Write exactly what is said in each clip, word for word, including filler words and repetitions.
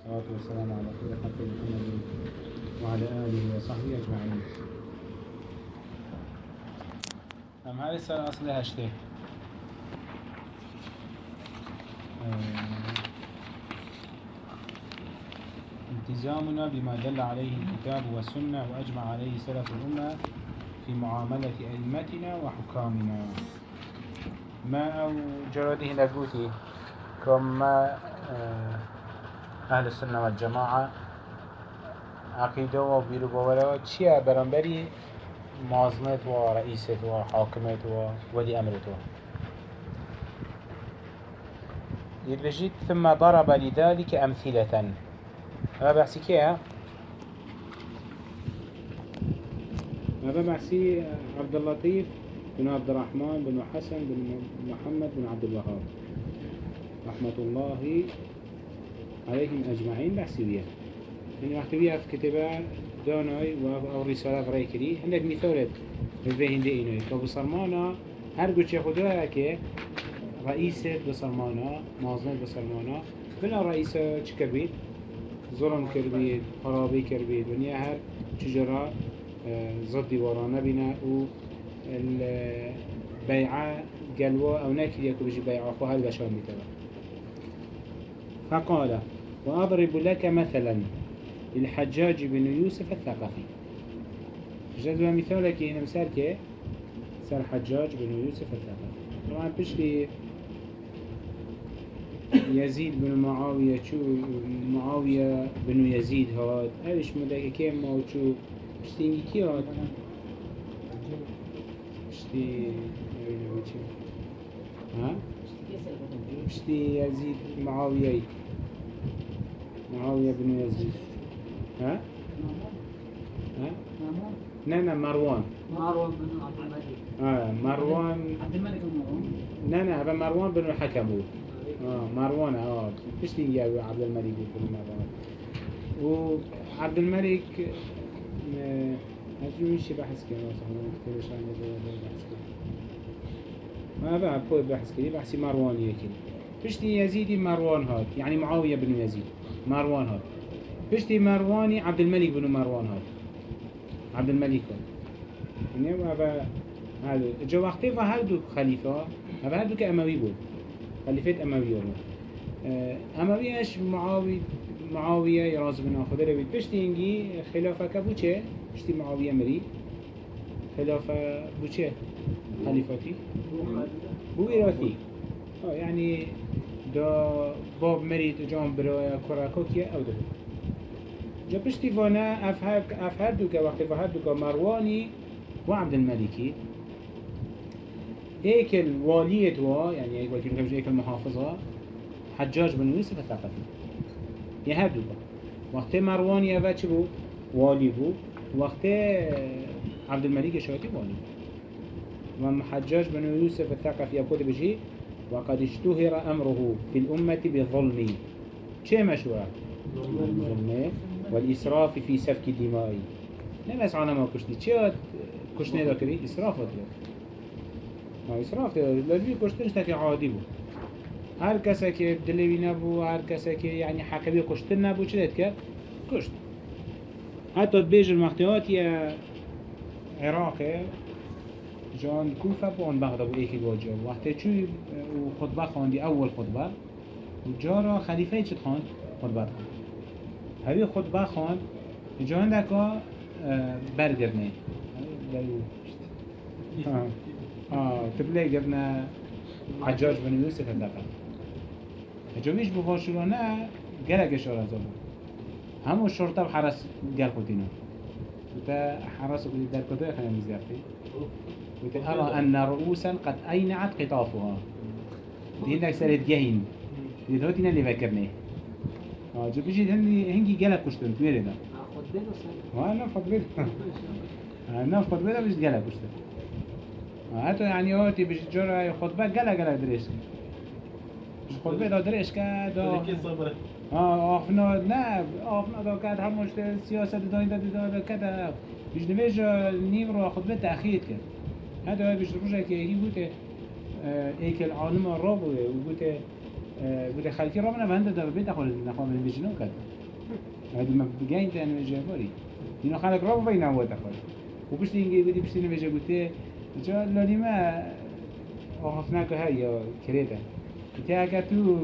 والصلاة والسلام على خير خلق محمد وعلى آله وصحبه أجمعين. أم هذه السنة أصلها هشته التزامنا بما دل عليه الكتاب والسنة وأجمع عليه سلف الأمة في معاملة أئمتنا وحكامنا. ما أو جراده نقوتي كما أهل السنة والجماعة عقيدة وبيرو بولا چيا برنبري معظمت ورئيست وحاكمت وولي أمرت يبجيت ثم ضرب لذلك أمثلة. هذا بحثي كيها؟ هذا بحثي عبد اللطيف بن عبد الرحمن بن حسن بن محمد بن عبد الوهاب رحمة الله عليهم أجمعين. بحثي بيها يعني بحثي بيها في كتابة داناي أو رسالة غريكري هندك مثالت في هندي إنوي كبصرمانا هرقو چه خدا که رئيس بصرمانا معظمت بصرمانا بلا رئيس چه كربيت ظلم كربيت خرابي كربيت ونيا هر چجرا ضد ورانا بنا و البيعة قلوة أو ناكل يكو بجي بيعة خو هل بشان بتبع. فقال وأضرب لك مثلا الحجاج بن يوسف الثقفي. جزء مثالك هنا مثال كي سر حجاج بن يوسف الثقفي. طبعا بشلي يزيد بن معاوية شو معاوية بن يزيد هاد هذش مدك كم ما شو بشتي كي هاد بشتي ها بشتي يزيد معاوية معاوية بن يزيد ها ها نانا مروان مروان بن عبد الملك اه مروان عبد الملك مروان نانا هذا مروان بن الحكم اه مروان اه بشتي يا عبد الملك بن مروان وعبد الملك هذا مش بحث كده صح ما كتبش عن بحث كده ما بقى بقول بحث كده بحث مروان يكين بشتي يزيد مروان هاد يعني معاوية بن يزيد مروان هاد بشتي مرواني عبد الملك بن مروان هاد عبد الملك يعني هذا هذا جو وقتي فهذا خليفة هذا هذا كأموي بود خليفة أموية بود أموية إيش معاوية معاوية يراز بن أخذ ربيت بشتي إنجي خلافة كبوشة بشتي معاوية مري خلافة بوشة خليفتي بو إراثي اه يعني دا باب مريت جام برايا كراكوكيا أو ده جا بشتي فانا أفهر دوكا وقت فهر دوكا مرواني وعبد الملكي ايك الوالية وا يعني ايك وكيل خبج ايك المحافظة حجاج بن يوسف الثقفي يهر دوكا وقت مرواني أفا چه بو والي بو وقت عبد الملك شاتي والي وام حجاج بن يوسف الثقفي يقول بجي وقد اشتهر أمره في الأمة بالظلم شيء مشهور الظلم والإسراف في سفك الدماء لما يسعانا ما كشتي شيء كشتني ذا كري إسراف ذا ما إسراف ذا لازم كشتنش تكي عادي بو هر كسا كي دلوي نبو هر كسا كي يعني حكبي كشتن نبو چه داد كشت حتى تبيج المختيات يا عراقي جان كوفة بون بغداد بو ايكي واجه وقتی چوی خطبه خواندی اول خطبه جارا خلیفه چت خواند خطبه خواند همی خطبه خواند جان دکا برگرنه آه آه تبلی گرنه حجاج بن یوسف الدقا جامیش بفاشلانه گلگش آرزا بود همون شرطه بحرس گل خودینو تا حرس بودی در کتای خیلی مزگفتی أرى أن رؤوسا قد أينعت قطافها دي هندك سرت جهين دي دوتنا اللي فكرناه اه جو بيجي هني هنجي جلا كشتن تويري ده خد اه انا فضل انا فضل مش جلا كشتن هاتو يعني هاتي بيجي جرا خطبه جلا جلا دريش مش خطبه ده دريش كده اه افنا نه افنا ده كده همش سياسه ده ده ده كده بيجي نمج نيمرو خطبه تاخير كده هذا بيش رجع كي يجي بوته ايك العالم الرابع وبوته بوده خلکی را من بنده دار بیت خود نخوام من بجنو کرد هذا ما بجاين تاني وجهوري دينو خلق رابو بين عواد خال وبشتي إنجي بدي بشتي نبيجا قلت جا لاني ما وقفناك هاي يا كريتا قلت هكذا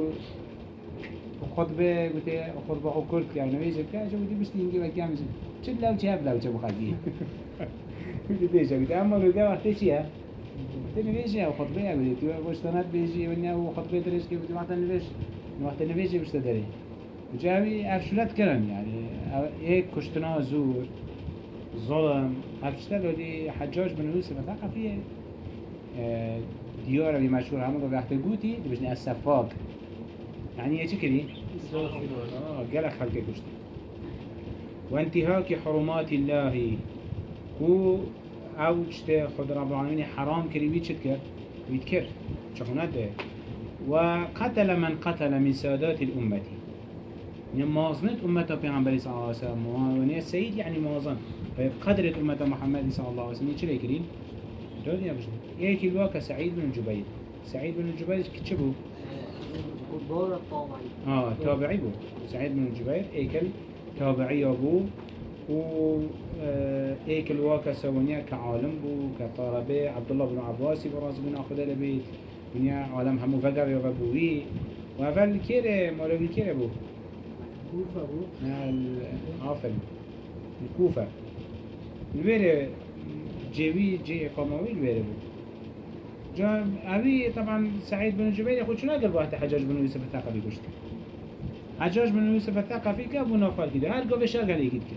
خطبه قلت خطبه خورد يعني نبيجا كذا جو بدي بشتي إنجي بكام زين شد لو شاب لو شاب خالي قلت بيجا قلت أما قلت وقت شيء قلت نبيجا وخطبه قلت واشتنات بيجي ونيا وخطبه دريش كيف قلت وقت نبيج وقت نبيجا بشتدري وجاوي أفشلت كلام يعني هيك كشتنا زور ظلم أفشلت ودي حجاج بن يوسف الثقفي ديار مشهور هم قبل وقت قوتي دبجني السفاق يعني ايش كذي؟ اه قال خلق كشت وانتهاك حرمات الله هو او شت خد رب العالمين حرام كري بيت شتكر بيتكر شخونات ده وقتل من قتل من سادات الأمة يعني موازنة أمة پیغمبر صلى الله عليه وسلم ونيا السيد يعني موازن قدرة أمة محمد صلى الله عليه وسلم يشيل يكرين دول يا بجد إيه كلوا سعيد بن جبير سعيد بن جبير كتشبه كبار الطابعي آه تابعي بو سعيد بن جبير إيه كل تابعي أبو و إيه كلوا كسوانيا كعالم بو كطالبة عبد الله بن عباس براس بن أخذ البيت ونيا عالم همو فقر يغبوي وأول كيره مولوي كيره بو كوفة بو عافل الكوفة الويرة جيوي جي قاموي الويرة بو جا أبي طبعا سعيد بن جبير يقول شنو قال واحد حجاج بن يوسف الثقفي قشت حجاج بن يوسف الثقفي كابو نافال كده هل قابل شرق عليه كده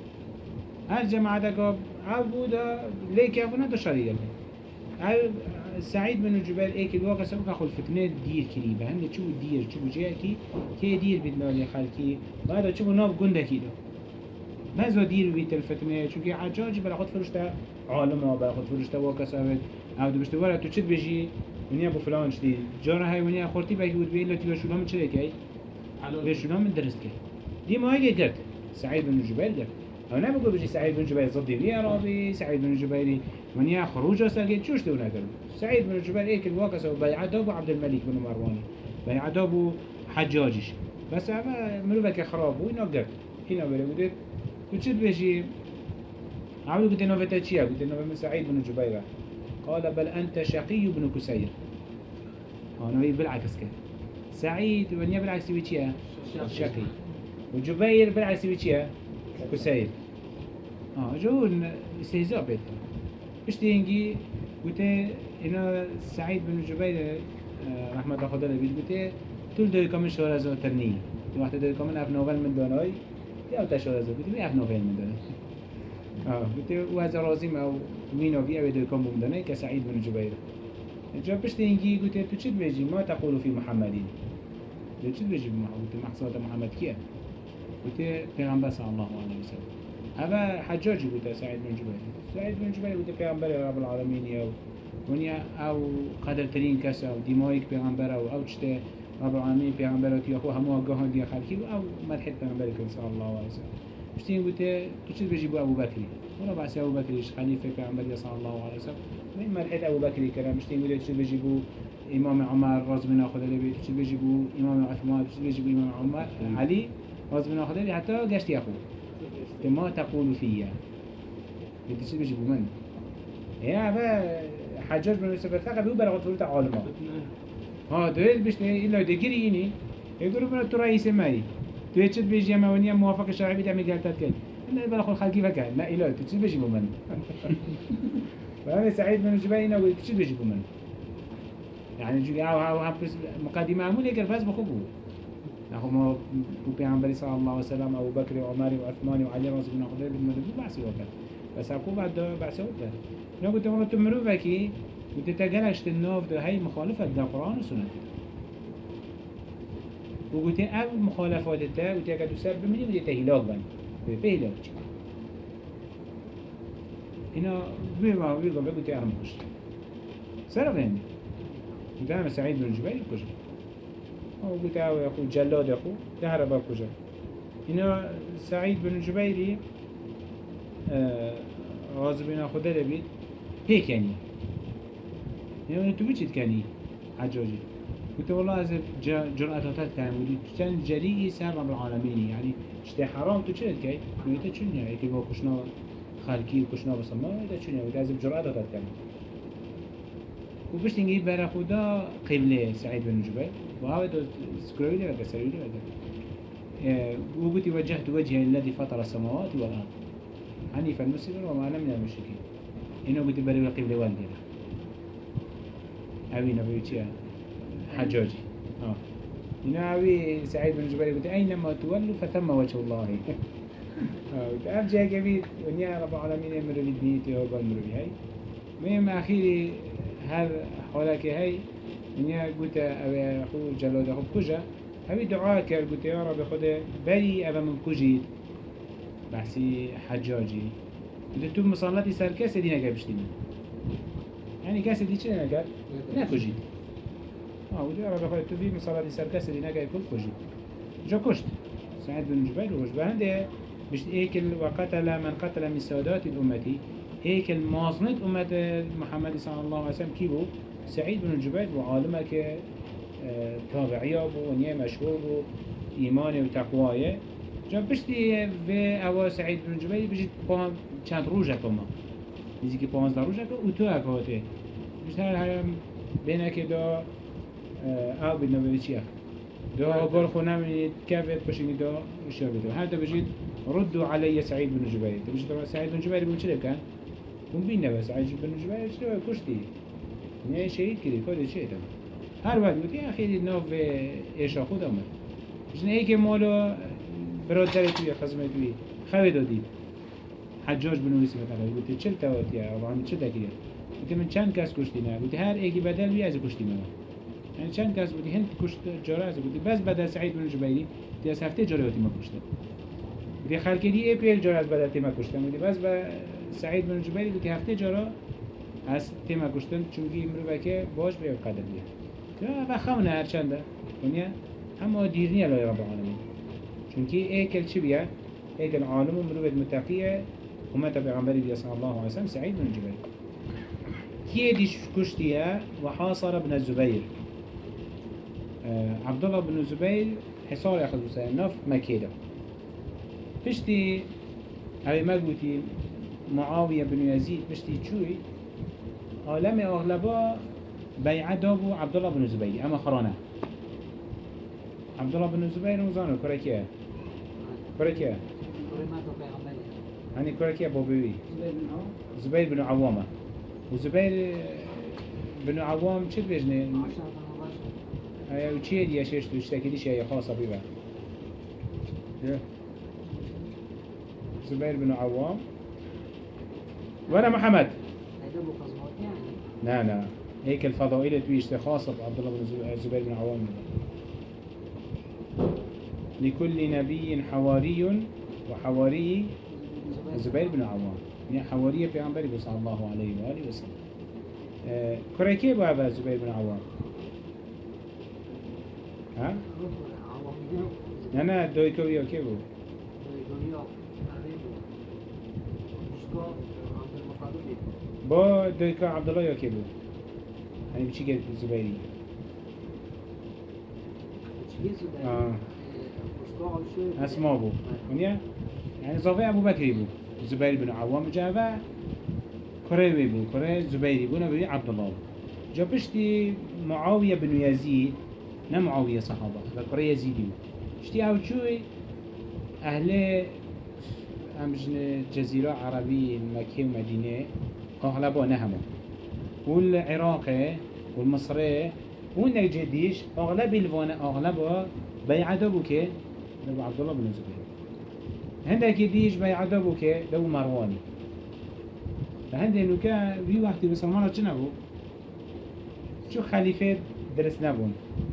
هل جماعة قاب عبو دا ليك أبو ندو شريق هل سعيد بن جبير ايك الواقع سبق اخو الفتنة دير كريبة هنده چو دير چو جاكي كي دير بدنالي خالكي بعد چو ناف قنده كيدا نزو دير بيت الفتنة چونكي حجاج بلا خد فرشتا عالمه بلا خد فرشتا واقع سابت او دو بشتوارا تو چد بجي ونيا بو فلان شدي جارة هاي ونيا خورتي باكي ود بيه لتي بشولا من چلي كي بشولا من درست كي دي ما هاي قرد سعيد بن جبير قرد او نبقى بجي سعيد بن جبير ضد بيه رابي سعيد بن جبير ونيا خروج أصلا شوش دونا كلو سعيد بن جبير إيه الواقع سو بيعة أبو عبد الملك بن مروان بيعة أبو حجاجش بس أما مروفك خراب وين قدر هنا بره قدر وشد بيجي عملوا قلت إنه بتشيا قلت إنه من سعيد بن جبير قال بل أنت شقي بن كسير أنا بالعكس كده سعيد ونيا بالعكس بيجيا شقي وجبير بالعكس بيجيا كسير آه جون استهزاء بيته بشتينجي قلت إنه سعيد بن جبير رحمة الله خدا لبيت قلت طول دوي كمان شهر زو ترني وقت دوي كمان أف نوفل من دوناي تي أو تشهر زو قلت مي أف نوفل من دوناي آه قلت وهذا رازم أو مين أو في أو دوي كمان من دوناي كسعيد بن جبير جاب بشتينجي قلت تشد بيجي ما تقول في محمدين تشد بيجي قلت محصولة محمد كيا قلت پیغمبر صلى الله عليه وسلم هذا حجاج قلت سعيد بن جبير سعيد بن جبير قلت پیغمبر رب العالمين يو ونيا او قدر ترين كسا او ديمايك پیغمبر او او چته رب العالمين پیغمبر تي اخو همو گاهان دي خلقي او مدح پیغمبر صلى الله عليه وسلم بشتين قلت تشد بيجي ابو بكر ولا بعد ابو بكر خليفه پیغمبر صلى الله عليه وسلم من مدح ابو بكر كلام بشتين قلت تشد بيجي امام عمر رضي الله عنه لبي تشد بيجي امام عثمان تشد بيجي امام عمر علي رضي الله عنه حتى قشت يا اخو ما تقول فيا بتشي بيجي بمن يا با حجاج بن يوسف الثقفي وبلغت فلوت عالمه ها دويل بيش الا دغريني يقولوا من الرئيس ماي تويتش بيجي ماونيا موافقه شرعيه بتاع ميغالتات كان انا بلغ الخلقي فكان لا اله تشي بيجي بمن فانا سعيد بن جبير انه تشي بيجي بمن يعني جو هاو هاو مقدمه عمول هيك الفاز بخبو نحو ما بيعمل صلى الله عليه وسلم أبو بكر وعمر وعثمان وعلي رضي الله عنهم بالمدرسة بعث وقت بس أكو بعد بعث وقت أنا قلت مرة تمروا بكي قلت تجلش النوف ده هاي مخالفة للقرآن والسنة وقلت أول مخالفات ده قلت أكيد سبب مني قلت هلاك بن بهلاك هنا بيما بيما قلت أنا مخشت سرق يعني قلت أنا سعيد بن جبير كشف أو قلت أو أخو جلاد أخو تهرب أكوجا هنا سعيد بن جبيري غازب بن أخو دلبي هيك يعني يعني أنتو بيجي تكاني حجاجي قلت والله از جرأت هاتت كان ودي كان جريء سر رب العالمين يعني اشتي حرام تو چه كي قلت چون يعني كي با كشنا خالقي وكشنا بسما ده چون يعني از جرأت هاتت كان وبش تنجي برا خدا قبله سعيد بن جبير وهذا دو سكروي ده ولا سروي ده وقلت وجهت وجهي الذي فطر السماوات والارض حنيفا مسلما وما انا من المشركين انه قلت برا قبله والدي أبي نبي تيا حجاجي آه هنا أبي سعيد بن جبير قلت أينما تولوا فثم وجه الله آه قلت أرجع كبير ونيا رب العالمين أمر لدنيتي هو بأمر بهاي مهم أخيري هذا حولك هاي ونيا قلت أبي أخو جلاد أخو كوجا أبي دعاء كر قلت يا رب خده بري أبا من كوجي بحسي حجاجي قلت تو مصلاتي سركاسة دينا قابشتيني يعني كاسة دي چه نكر؟ نكوجيد آه ودي أرى بخواه تو في مصالة سر كاسة دي نكر كل كوجيد جا كشت سعيد بن جبير وكشت بهنده بشت ايكل وقتل من قتل من سادات الأمتي ايكل مازنت أمة محمد صلى الله عليه وسلم كيبو سعيد بن جبير وعالمك تابعيه بو ونيه مشهور بو إيمانه وتقواه جا بشتي في أوا سعيد بن جبير بجيت بهم چند روجه كما نزدیکی پانزده روز که اوتو اکاته بیشتر هم بینه که دا او بید نبوی چیه دا گل خونه منید کفت باشینی دا اشتر بیده حتی بجید ردو علی سعید بن جبیر بجید سعید بن جبیر بون چه کن؟ بون بین نبوی سعید بن جبیر چه کشتی نه شهید کردی کاری چه ایتم هر وقت بودی اخیری ناف ایشا خود آمد بجید ای که مالو برادر توی خزمه توی خواه دادید حجاج بن يوسف مثلا قلت چل تواتي او چه دکیه قلت من چند کس کشتی نه قلت هر ایکی بدل بی از کشتی من يعني چند کس بودی هند کشت جاره از قلت بس بدل سعید بن جبیری دی از هفته جاره ما کشته قلت خلکی دی اپریل جاره از بدل تیما کشتم قلت بس با سعید بن جبیری قلت هفته جاره از تیما کشتن چونکی مرو که باش به قدر بیه که و خمنه هر چنده ونیا اما دیرنی الله رب العالمین چونکی ایکل چی بیه ایکل عالم مرو متقیه ومات بيغمبري بي صلى الله عليه وسلم سعيد بن جبير كيه ديش كشتيا وحاصر بن الزبير آه عبد الله بن الزبير حصار ياخذ بسان نف مكيدة بشتي هاي مقوتي معاوية بن يزيد بشتي تشوي عالم أغلبا بيعة دابو عبد الله بن الزبير أما خرانه عبد الله بن الزبير وزانو كركيه كركيه هني كركيه بوبي زبير بن عوامة وزبير بن عوام چه بيجنه هيا وچيه دي اشيش تو اشتاكي ديش هي خاصة بيبا زبير بن عوام وانا محمد لا لا هيك الفضائل تويشت خاصة عبد الله بن زبير بن عوام لكل نبي حواري وحواري زبير بن عوام يعني حوارية في عمبري صلى الله عليه وآله وسلم أه كريكي بابا زبير بن عوام ها؟ أنا دويكوية كيبو با دويكا عبد الله يا كيبو يعني بشي قلت الزبيري آه اسماء بو ونيا يعني صافي ابو بكر بو زبير بن عوام جابا كريوي بو كري زبيري بو نبي عبد الله جا بشتي معاوية بن يزيد نا معاوية صحابة كري يزيدي بو شتي او شوي اهل امجن جزيرة عربية مكة ومدينة اغلبها نهمو والعراق والمصر والنجديش اغلب الفانا اغلبها بيعة بو كي دو عبد الله بن زبير هندك ديش بيعة بو كي دو مرواني فهنده انو كا في وقت بسلمانه چه نبو شو خليفة درس نبون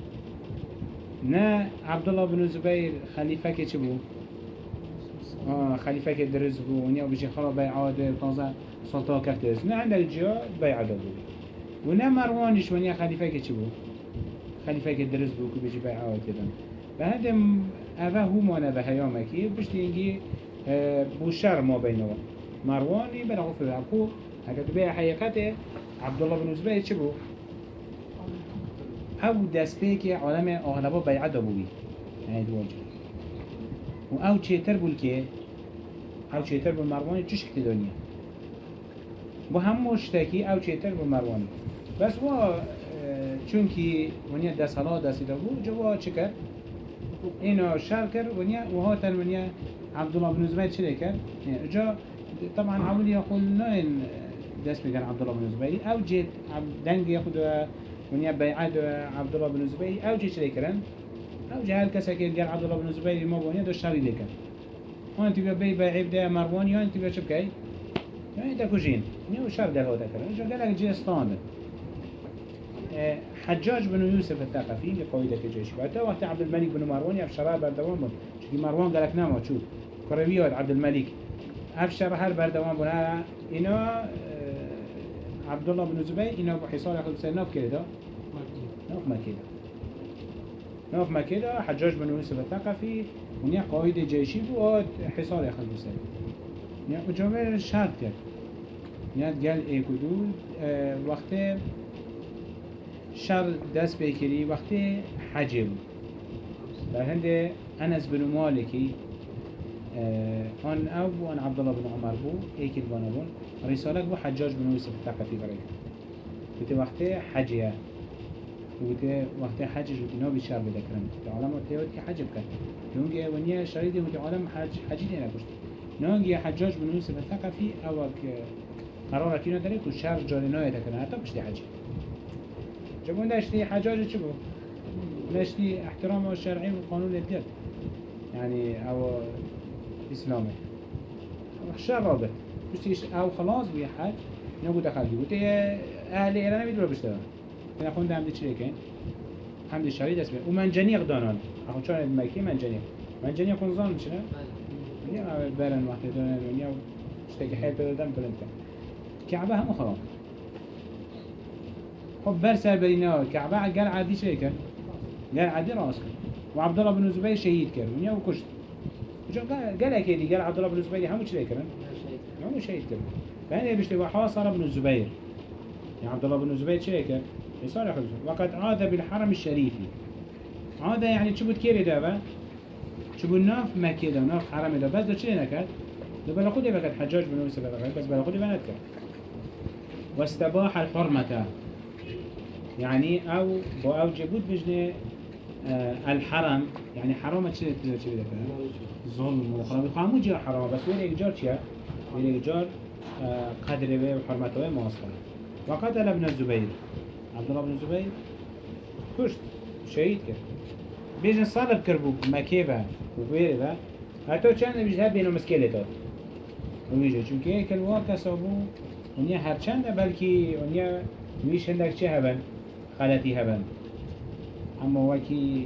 نا عبد الله بن زبير خليفة كي چه بو آه خليفة كي درس بو ونيا بيجي خلا بيعة ده تنظر سلطة كفترس نا عندك جا بيعة بو ونا مروانيش ونيا خليفة كي چه بو خليفة كي درس بو كي بيجي بيعة كده فهذا أفا هو ما نبه هيامكي بشتينجي بوشر ما بينه مرواني بلغو في العقوق هكذا بيها حقيقته عبد الله بن زبير شبو او دست بيكي عالم اغلبه بيعده بوي يعني دواجه و او چهتر بول که او چهتر بول مروانی چش کتی دنیا و هم مشتکی او چهتر بول مروانی بس و چونکی ونیا دست حالا دستی دا بود جوا چه کرد؟ اینو شر کرد ونیا و ها تن ونیا عبدالله بن زبیر چه کرد؟ جا طبعا عمود يقول نين دست بكان عبد الله بن زبير او جيت دنگ ياخد ونيا بيعاد عبد الله بن زبير او جيت شريكرن او جهال كسا كي قال عبد الله بن زبير ما بونيا دو شاري لك وانت بيا بي بيع بدا مروان يا انت بيا شبكاي يعني دا كوجين نيو شار قال هو ذكر جو قال لك جي ستاند حجاج بن يوسف الثقفي لقائده الجيش وقتها وقت عبد الملك بن مروان يفشرها بردوام بن شكي مروان قال لك نام شوف كرويات عبد الملك افشر هر بردوام بنا اینا عبدالله بن زبیر اینا با حصار اخذ سر ناف کرده ناف مکه ناف مكة حجاج بن يوسف الثقفي ونيا قائد جيشي بود حصار اخذ سر نيا وجامع شرط کرد نيا قال ايه كدود اه وقت شر دست بکری وقت حجه بود در هنده انس بن مالکی آن او بو آن عبدالله بن عمر بو ایکل بانه بون رسالك بو حجاج بن يوسف الثقفي بريك بوده وقت حجيه بوده وقت حجج بوده نابي شر بده کرن عالم وقت که حج بکن نونگه ونیا شريدي بوده عالم حج حجی دینا کشت نونگه حجاج بن يوسف الثقفي اوك قرار كينو داره که شر جاری نایده کنه حتی بشتی حجی جبون داشتی حجاج چه بو؟ داشتی احترام الشرعي والقانون الدين يعني او اسلامي شر رابط بشتيش او خلاص بيه حج نقول دخل دي قلت اهل ايران بيدروا بيشتغل انا خوند عمدي چه كان عمدي شريط اسمه ومنجنيق دانان اخو چون الملكي منجنيق منجنيق خنزان شنو يا بارن وقت دانان يا اشتكي حيل بدم بلنت كعبه هم خلاص خب برسل برينا كعبه قال عادي شي كان قال عادي راس وعبد الله بن زبير شهيد كان ويا وكشت قال اكيد قال عبد الله بن زبير هم شي كان هم شهيد كان فهنا بيشتغل حاصر بن الزبير يعني عبد الله بن الزبير شيكه يصالح وقد عاد بالحرم الشريفي عاد يعني شو بتكيري ده شو بناف مكة ده ناف حرم ده بس ده شو نكد ده بلا خدي بقى حجاج بن يوسف بس بلا خدي بنات واستباح الحرمة يعني او او جبود بجنة آه الحرم يعني حرام شو شو ده ظلم وخراب خامو جا حرام بس وين إيجار شيء وين إيجار قدره وحرمته مواصله وقتل ابن الزبير عبد الله بن الزبير كشت شهيد كر بيجن صلب كربو مكيبه وغيره ده حتى كان بيجها بينه مسكيلته ويجي چونكه هيك الواقع صابو ونيا هر چند بلكي ونيا ويش هندك چه هبن خلطي هبن اما وكي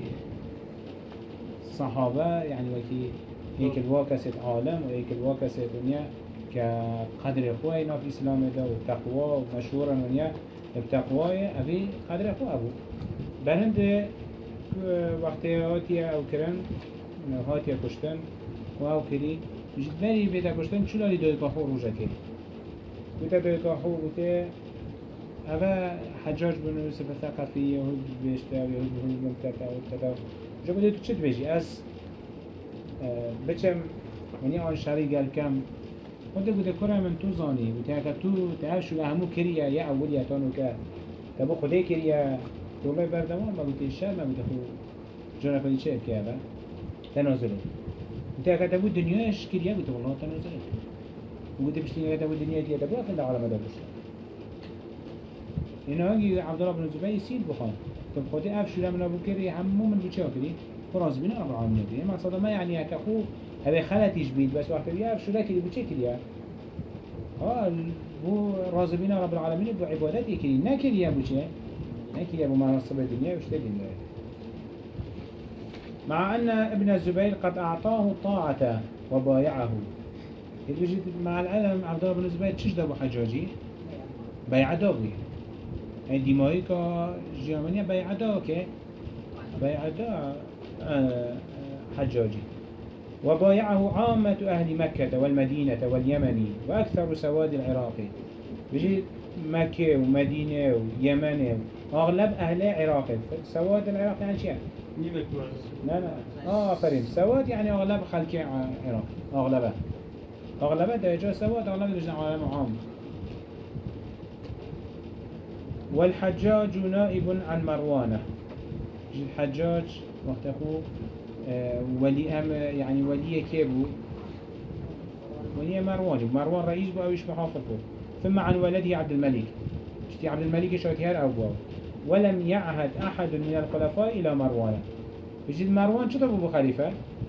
صحابه يعني وكي هيك الواقع ست عالم وهيك الواقع ست دنيا كقدر أخوه ناف إسلام ده والتقوى ومشهورا ونيا التقوى أبي قدر أخوه أبو بهند وقت هاتيا أو كرن هاتيا كشتن وأو كري جد بري بيتا كشتن شو لالي دوي كاحو روجا كري بيتا دوي كاحو بيتا أبا حجاج بن يوسف الثقفي يهود بيشتا ويهود بن ممتتا وتتا جابو دي تشد بيجي أس بچم ونيا آن شري قال كم خود بوده کرا من تو زانی بوده اگر تو تعرف شو همو کریه یا اولی اتانو که تبا خوده کریه توبه بردمان ما بوده شر ما بوده خو جانا کنی چه که اول تنازله بوده اگر تبو دنیاش کریه بوده والله تنازله بوده بشتین اگر تبو دنیا دیگه تبو افنده عالم ده بشتن اینا هنگی عبدالله بن زبیر سیل بخوان تب خوده اف شو لمن ابو کریه همو من بوچه کری خراز بینه رب العالمین دیگه مقصد ما يعني هكاخو هذا خلتيش بيت بس وقت بيعرف شو لكن بوچه كريا اه بو راضي رب العالمين بو عبادتي كري نكريا بوچه نكريا بو مناصب الدنيا وشتى الدنيا مع أن ابن الزبير قد أعطاه الطاعة وبايعه يجي مع العلم عبد الله بن الزبير تشجد أبو حجاجي بيع داوي يعني ديماي كا جيرمانيا بيع داوكي بيع دا حجاجي وبايعه عامة أهل مكة والمدينة واليمن وأكثر سواد العراق بيجي مكة ومدينة ويمن أغلب أهل العراق. سواد العراق يعني شيء؟ لا لا آه فريم سواد يعني أغلب خلق العراق أغلبه أغلبه درجة سواد أغلبه درجة عالم عام. والحجاج نائب عن مروانه. الحجاج وقت أخوه آه ولي أم يعني ولي كيبو ولي مروان مروان رئيس بو أويش محافظ بو. ثم عن ولده عبد الملك اشتي عبد الملك شاكير أو بو. ولم يعهد أحد من الخلفاء إلى مروان. بجد مروان شو تبو بخليفة؟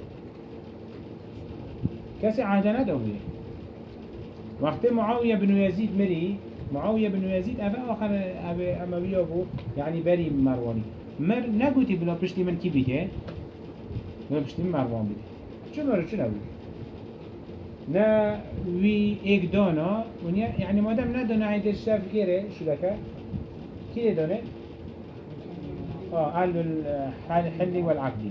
كسي عهدنا دوية. وقت معاوية بن يزيد مري معاوية بن يزيد أبا آخر أبا أموية بو يعني بري مرواني. مر نقولي بلا بشتي من كي بيته بلا بشتي من مروان بيته. شو مرة شو نقول؟ نا وي إيك دانا ونيا يعني ما دام ندانا عند الشاف كيره شو لك؟ كيره دانا؟ آه أهل الحل والعقد.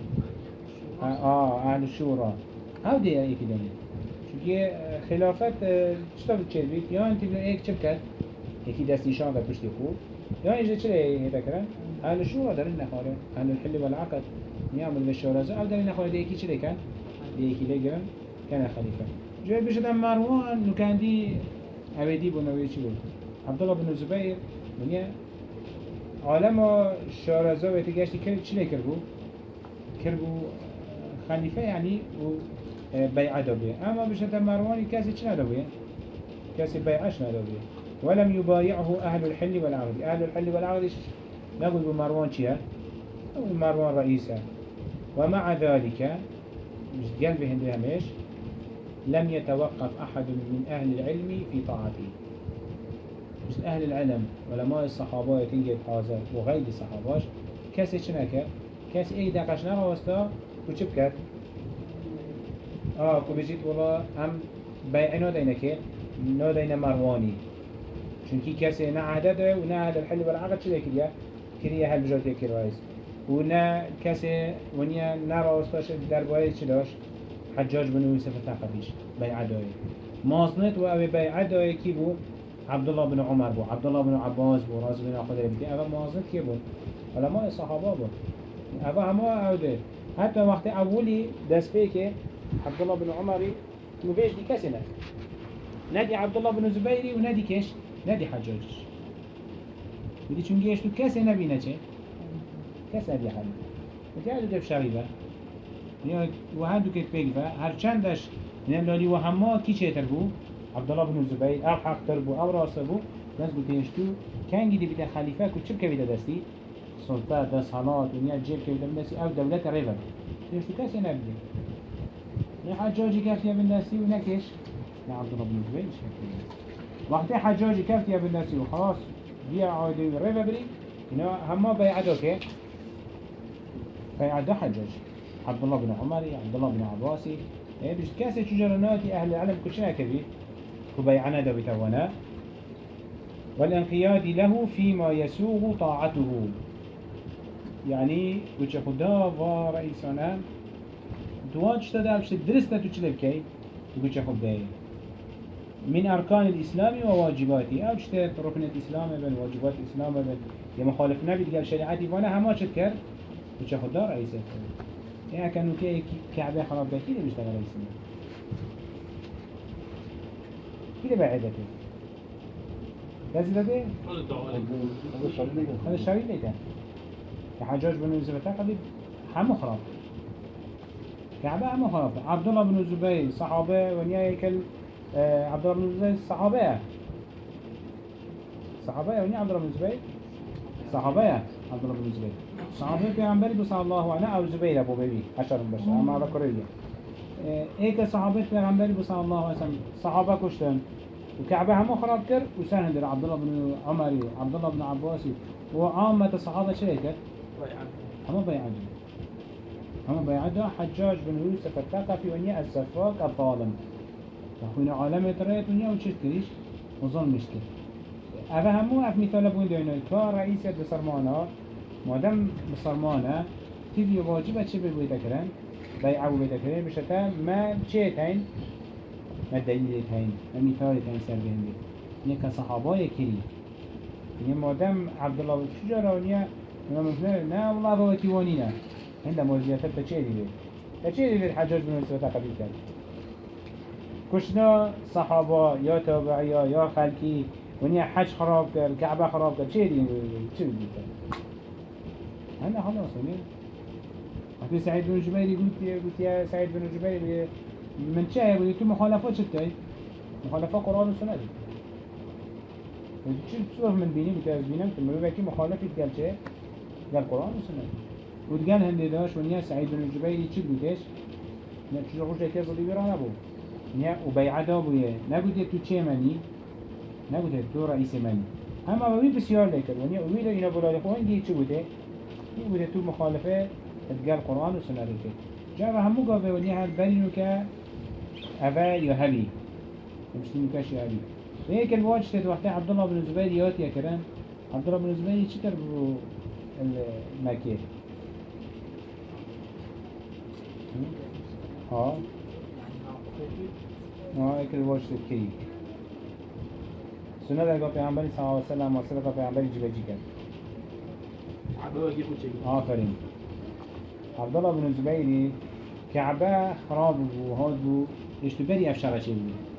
آه أهل الشورى. هودي إيك دانا. شو كي خلافات شتى بتشربيت يا أنت بلا إيك شبكت إيك دستي شان قد بشتي خو يا إيش تشري هذا كلام أهل الشورى دارين نخاله أهل الحل والعقد نعمل بالشورى زو أو دارين نخاله إيك شري كان إيك ليجرن كان خليفة. جاي بيجي مروان لو كان دي أبدي بنوي شو عبد الله بن الزبير منيا عالم الشارزة وتجاشي كل شيء كربو كربو خليفة يعني و بيع دبيه. أما بيجي مروان كاسي شنا دبيه كاسي بيعش ندبيه. ولم يبايعه أهل الحل والعقد. أهل الحل والعقد نقول بمروان شيا نقول مروان رئيسه. ومع ذلك مش قلبه هندي همش لم يتوقف أحد من أهل العلم في طاعته. مش أهل العلم علماء الصحابة تنجد حاضر وغير الصحاباش كاسي شنكر كاسي ايه دقش نغوستا وشبكت آه كو بيجيت والله هم بيعنا دينك نو دينا مرواني چونكي كاسي نا عدده ونا هذا الحل والعقد شده كريا كريا هل بجوتي كروايز ونا كاسي ونيا نرى وستاش درباري چداش حجاج بن يوسف الثقفيش بيع داي مازنت و ابي بيع داي كي بو عبد الله بن عمر بو عبد الله بن عباس بو راز بن اخو دربتي ابا مازنت كي بو علماء الصحابه بو ابا هما اوده حتى وقت اولي دس بيكي عبد الله بن عمري نوفيش دي كاسنا نادي عبد الله بن زبيري ونادي كيش نادي حجاج ودي چونگيش تو كاسه نبينا چه كاسه دي حل ودي هادو دف شريبه يعني وهادو كت بيجفا هر چندش يعني لالي وهما كي چه تربو عبد الله بن الزبير او حق تربو او راسبو ناس بتيشتو كان جدي بتا خليفه كو چبكه بتا دستي سلطه دس حالات ونيا جيب كي بتا دستي او دولت ريفا تيشتو كاسه نبي يا حجاجي كافيه بالناسي ونكش يا عبد الله بن الزبير وقت حجاجي كافيه بالناسي وخلاص بيع عادي ريفا بري هنا هما بيعدو كي بيعدو حجاج عبد الله بن عمري عبد الله بن عباسي ايه بيش كاسة شجرناتي أهل العلم كلشنا كبير كبيعنا دو بتوانا والانقياد له فيما يسوغ طاعته يعني وش خدا ورئيسنا دواج تدا بش درسنا تشلب كي وش خدا من أركان الإسلام وواجباته أو شتى ركن الإسلام بل واجبات الإسلام بل يمخالف نبي تقال شريعتي وانا هما شتكر وش خدا رئيسه يعني كانوا كي كعبة خراب بكير بيشتغل رئيسنا كده بعدته لازم ده هذا الشريط ليه حجاج بن يوسف الثقفي هم خراب كعبة هم خراب عبد الله بن الزبير صحابة ونيا كل آه عبد الله بن الزبير صحابة صحابة ونيا عبد الله بن الزبير صحابة عبد الله بن الزبير صحابة پیغمبری صلی الله علیه او زبیر ابو بی عشر بشه اما هذا كوريا هيك صحابة پیغمبری صلی الله علیه وسلم صحابة کشتن وكعبة هم خراب كر وسهل در عبد الله بن عمري عبد الله بن عباسي وعامة الصحابة شركت هم بيعدوا هم بيعدوا حجاج بن يوسف الثقفي ونيا السفاك الظالم هنا عالم تريت ونيا وشت كريش وظلم مشكل أفا همو أف مثال بوين دينو كار رئيسية بسرمانا مادام بسرمانا تيجي واجبة چه بيبوي تكرن بيعو بيتكرن بشتا ما چه تين ما دليل تين ما مثال تين سر بهندي نيكا صحابة كري یه مادم عبدالله بود چجا رانیه اونا ممکنه نه والله با وکیوانی نه هنده موزیته بچه دیده بچه دیده حجاج بن یوسف قبیل کرد کشنا صحابه یا تابعیا یا خلکی ونیا حج خراب کرد کعبه خراب کرد چه دیده چه دیده هنده خلاص ونیا وقتی سعید بن جبیری قلت يا سعید بن جبیری من چه قلت تو مخالفات شتای مخالفات قرآن و سنت چی تصرف من بینی بوده از بینم که مروی که مخالفی قال چه؟ قال قرآن و سنت و قال هنده داش و نیا سعید بن جبیری چی بودش؟ نه چیزا خوش اکی صدی بیرا نبود نیا و بیعدا بوده نبوده تو چه منی؟ نبوده تو رئیس منی اما اوی بسیار لیکر و نیا اوی اینا بلالی خواه دیگه چی بوده؟ نیا بوده تو مخالفه قال قرآن و سنت که جا همو قابه و نیا هل برینو که اوه یا هلی مشتی نکاش یا هلی هيك الواج تد وقت عبد الله بن الزبير يات يا كرام عبد الله بن الزبير شكر برو المكير ها ها هيك الواج تد كي سنة ذا پیامبر صلى الله عليه وسلم وصلة پیامبر جبجي كان آفرين عبد الله بن الزبير كعبة خراب وهاد بو يشتبري أفشارة شيء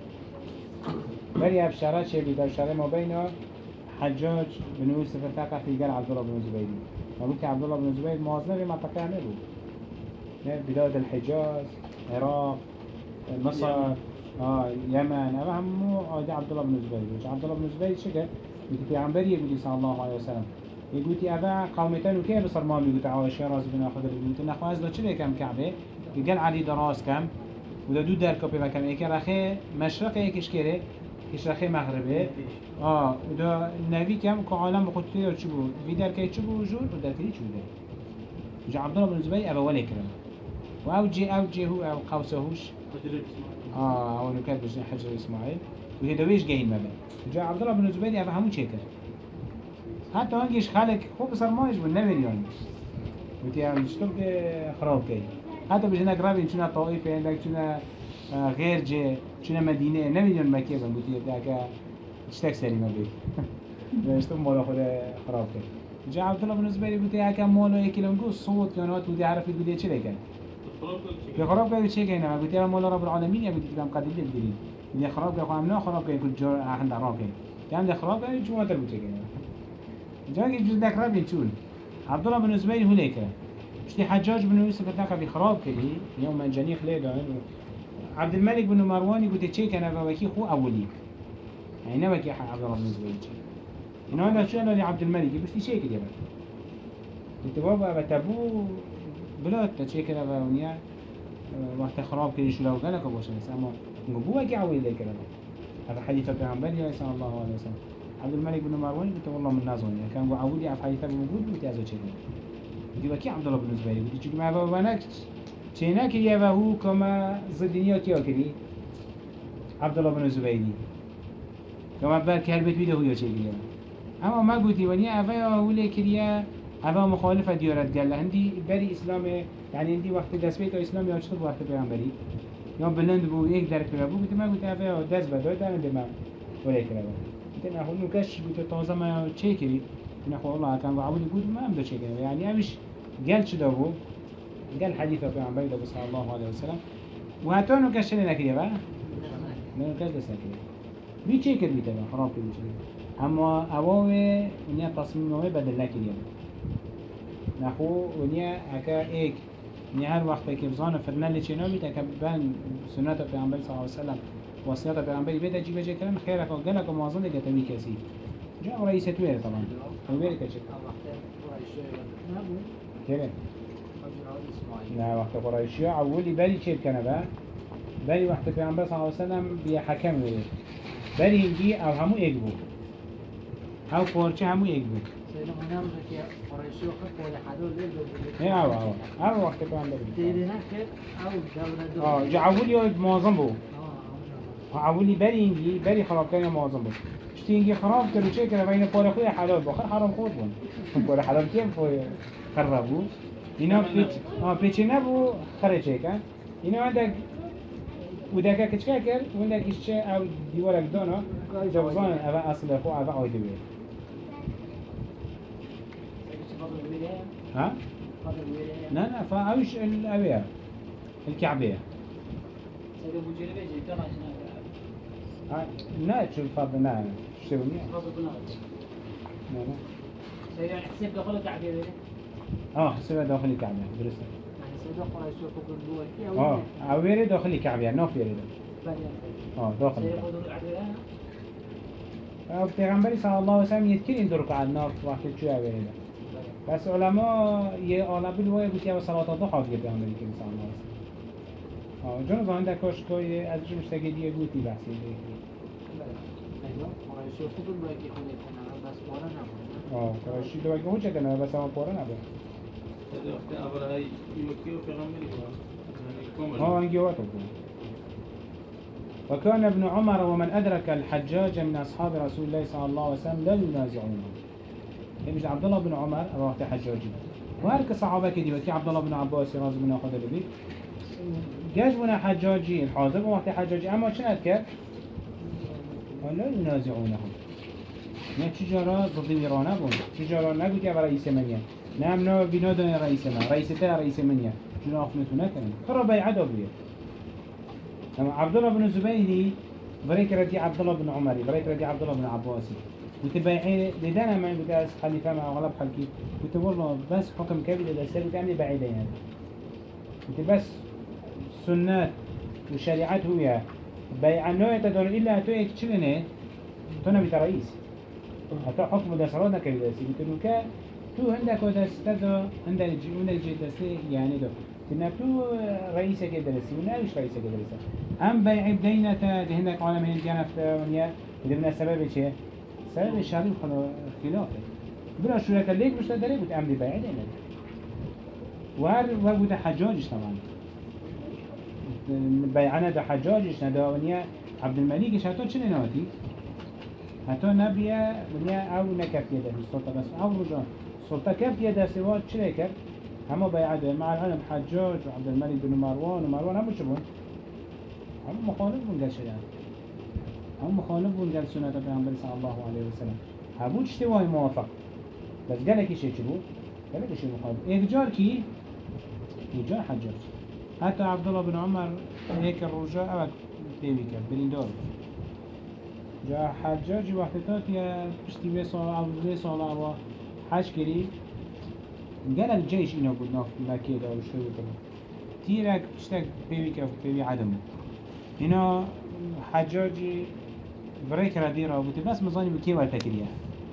بري أبشارات شيء بيدرشارة ما بين حجاج بن يوسف الثقفي قال عبد الله بن الزبير وقلت عبد الله بن الزبير موازنة ما تقع نبو بلاد الحجاز عراق مصر آه يمن أما همو عادي عبد الله بن الزبير عبد الله بن الزبير شكل يقول في عنبري يقول صلى الله عليه وسلم يقول تي أبا قومتان وكيف بصر مامي يقول عائشة راز بن أخذ يقول نخواز لا شلي كم كعبة قال علي دراس كم وده دو در كوبي وكم إيك رخي مشرق إيكش كره إيش رخي مغربه آه وده النبي كم كعالم بخطيه شو بو في در كي شو بو وجود ودر كي شو ده جا عبد الله بن الزبير أبا ولا كرم وأو جي أو جي هو أو قوسهوش آه أو نكاد بجنا حجر إسماعيل وده دويش جاين ما بين جا عبد الله بن الزبير أبا همو شكر حتى هنجيش خالك هو بصر مايش بالنبي يعني وتي عم تشتغل خراب كي حتى بجنا قرابين شنا طائفة عندك شنا غير جه شنا مدينة نميلون مكة بنقولي ذاك اشتاق سليمة بيه بيشتغل ماله خدا خراب كي جا عبد الله بن الزبير بيقول يا كم ماله يكلم جو صوت كانوا ودي عارف يقول يا شلي كان في خراب كي بتشي كينا بيقول يا ماله رب العالمين يا بيقول كم قديم الدين اللي خراب كي خامنا خراب كي كل جار عند عراق كي كان خراب كي شو ما تبغى تشي كينا جاكي جزء ذاك رابين شون عبد الله بن الزبير هو ليك مشتي حجاج بن يوسف الثقفي خراب كلي يوم جنيخ ليدا عبد الملك بن مروان يقول تشي كان فوكي خو أولي يعني نبكي عبد الله بن الزبير إنه هذا شو أنا لعبد الملك بس تشي كده بقى قلت بابا بتبو بلاد تشي كده فونيا وقت خراب كلي شو لو قالك أبوش بس أما نبوه كي أولي ليك كده هذا حديث پیامبر صلى الله عليه وسلم عبد الملك بن مروان قلت والله من نازوني كان قو عودي عف حديثه موجود قلت يا زوجي دي وكي عبد الله بن الزبير قلت شو ما بابانك شيناك يا بهو كما زدنيا كي أكلي عبد الله بن الزبير كما بعد كهربت بيده هو يشيل أما ما قلت ونيا أفا ولا كريا أفا مخالفة ديارات قال عندي بري إسلام يعني عندي وقت دسبيت إسلام يا شطب وقت بيعمري يوم بلند بو إيه درك بابو قلت ما قلت أفا دس بدو ده عند ما ولا كلام قلت أنا هو نكش قلت تازه ما تشيكري أنا أقول الله كان بعودي قلت ما أمد تشيكري يعني أمش قال شو ده قال حديثه في عن بيده صلى الله عليه وسلم وهاتوا نكش لنا كذا بقى ما نكش ده سكري بيتشيكر بيتبع خراب كده بيتشيكر أما أوه ونيا تصميمه بدل لك اليوم نخو ونيا أكا إيك نيا هر وقت كي بزانه فرنا اللي شنو بيت أكا بان سنة في عن بيده صلى الله عليه وسلم وصيته في عن بيده بيت أجيب أجي كلام خيرك وقالك ومازن لقى تبي كثير جاء رئيسة وير طبعا وير كشك كده لا وقت قريشية أولي بالي شيء كنا بقى بالي وقت في عن بيده صلى الله عليه وسلم بيحكم وير بالي يجي أو همو يجبو أو فورچه همو يجبو سيدنا منام که قريشي وقت ولا حدود ليه إيه أو أو أو وقت كمان ده سيدنا كيف أو دولة دولة آه جعولي يود معظم بو آه عولي بالي يجي بالي خراب كان معظم بو شتي يجي خراب كانوا شيء كنا بين فور أخويا حلال بخير حرام خود بون فور حلال كيف فور خربو هنا بيت آه بيتنا بو خرج هيك هنا عندك وده كتشكر وعندك إيش أو ديوارك دونا جوزان أبا أصل أخو أبا عايدوه ها؟ قدر ويري لا لا فأوش الأبيع الكعبية سيد أبو جريبة جي كما ها لا شو الفضل لا شو مني فضل بنات لا لا سيد يعني حسيب دخل الكعبة ويري اه حسبها داخل الكعبة درست يعني سيد دخل يشوفوا بالدول فيها اه ويري أويري داخل الكعبة يعني نوف يريد بني اه داخل سيد الكعبة أبو الكعبة أو پیغمبری صلی الله علیه و سلم يذكر این درک عن ناف وقت چه اویره بس علماء یه عالم بالوای بود که صلات الضحى که پیغمبری که صلی الله علیه و سلم اه جون زمان دکاش کوی از جمش تگی دیگه بودی بحثی دیگه أيوة ما يشوفوا بالوقت يكون يتحنى بس بورا نعم اه فرشی دو اگه هوچه کنه بس هم پاره نبود هذا وقت أول هاي يمكيه في غمري يعني كمل اه انگی وقت بود وكان ابن عمر ومن أدرك الحجاج من أصحاب رسول الله صلى الله عليه وسلم لا ينازعونه يمش عبد الله بن عمر وقت حجاجي وهرك صحابة كدي وكي عبد الله بن عباس راز بن أخذ البيت جاج بنا حجاجي الحاضر وقت حجاجي أما شنو أذكر لا ينازعونه يعني تجارة ضد ويرانه بون تجارة نقول يا رئيس منيا نعم نو بنادن رئيس ما رئيس تا رئيس منيا جنا أخنتنا كان خرب يعدوا بيه أما عبد الله بن الزبيري بريك ردي عبد الله بن عمري بريك ردي عبد الله بن عباسي وتبعي لدانا ما بتاع خليفة مع غلب حلكي قلت والله بس حكم كبير إذا سر بتعمل بعيدين هذا قلت بس سنات وشريعته ويا بيع نوع تدور إلا تو يكشلني تو نبي رئيس حتى حكم ده صارنا كبير قلت له كا تو عندك ودستة عندك الجي عندك الجي دستة يعني ده كنا تو رئيسة كده درسي ونا إيش رئيسة كده درسي أم بيع بدينة دهنك عالم هين جانا في ونيا بدنا السبب إيش سبب الشهرين خلوا خلافه برا شو لك الليك مش تدري بتعمل بيع دينا وهر وجود حجاجش طبعا بيعنا ده حجاجش ندا ونيا عبد الملك إيش هتو شنو ناتي هتو نبيه ونيا أو نكفيه ده السلطة بس أو رجع السلطة كفيه ده سواد شنو كر هم بيعده مع العلم حجاج وعبد الملك بن مروان ومروان هم شو بون هم مخالف بون قال شيئا هم مخالف بون قال سنة پیغمبر صلى الله عليه وسلم هبود اشتواي موافق بس قالك شيء شو قالك شيء مخالف إيجار كي إيجار حجاج حتى عبد الله بن عمر هيك الرجاء أبد تيويك بريندور جاء حجاج وقتات يا بشتي بيصال أو بيصال أو حاج كري قال الجيش إنه قلنا في مكة أو شو كذا تيرك اشتاق بيبي كف بيبي عدمه هنا حجاجي بريك رديرة وقلت بس مظاني بكي والتكريه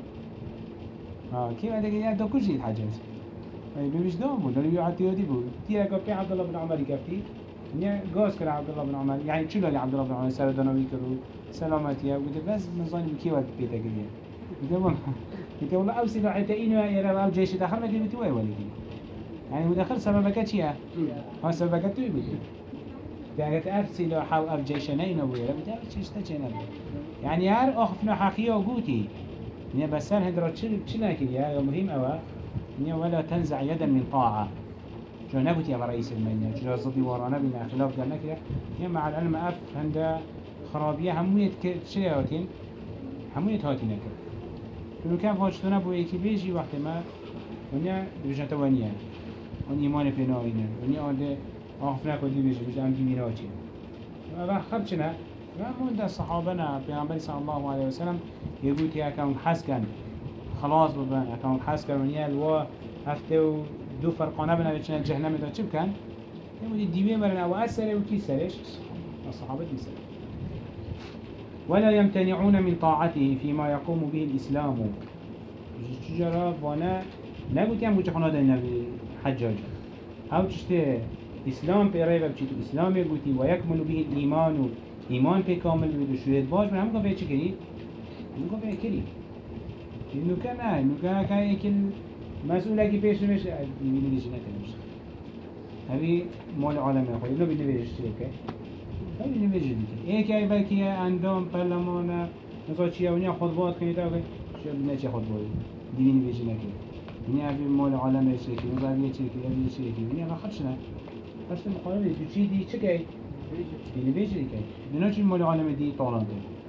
ها كي والتكريه ده كل شيء حجاج بيبيش دوم بود لو يعطي يدي بود تيرك وكي عبد الله بن عمر كفتي نيا جوز كلا عبد الله بن عمر يعني شو اللي عبد الله بن عمر سر دنوي كرو سلامتي قلت بس مظاني بكي والتكريه قلت قلت والله أو سلاح تأينه يا رب أو جيش داخل ما جبت وين ولدي يعني مدخل سببك شيء ها سببك توي بدي يعني تعرف سلاح أو أو جيش نين أبوي لا بتعرف شيء استجنا يعني هر أخفنا حقيقة وجوتي نيا بس هل هدرت شل شل كذي يا مهم أوا نيا ولا تنزع يدا من طاعة جو نقول يا رئيس المنيا جو صدي ورانا بنا خلاف قالنا كذا نيا مع العلم أف عند خرابية همية شيء همية هاتين كذا لو كان واجتنا بو يكي بيجي وقت ما ونيا بيجنا توانيا ونيا إيمان بيناينا ونيا عند آخفنا كودي بيجي بيجي عم دينا وجه ما خرجنا ما مند الصحابنا بيعمل صلى الله عليه وسلم يقول يا كان حسكن خلاص ببان كان حسكن ونيا الوا هفته دو فرقانه بنا بيجنا الجهنم ده شو كان يقول الديوي مرنا وأسره وكي سرش الصحابة بيسر ولا يمتنعون من طاعته فيما يقوم به الإسلام جرى وانا نقول كم وجه خناد النبي حجاج أو تشتى إسلام بيريبه بشيء إسلام يقولي ويكمل به الإيمان إيمان كامل بدشوية باش من هم قبل شكري هم قبل كري إنه كان إنه كان كان يكل مسؤول كي بيش مش يمين يجينا كلامش هذه مال عالم يا إنه بيني شركة هذه نبيجي دي إيه كي بلكي عندهم برلمان مثلا شيء ونيا خطبات كني تاعي شو بدنا شيء خطبات دي نبيجي نكى ونيا في مال عالم يشركي مثلا يشركي هذه يشركي ونيا ما خدشنا خدشنا مقارنة دي شيء دي شكاي دي نبيجي كي بدنا شيء مال عالم دي طالع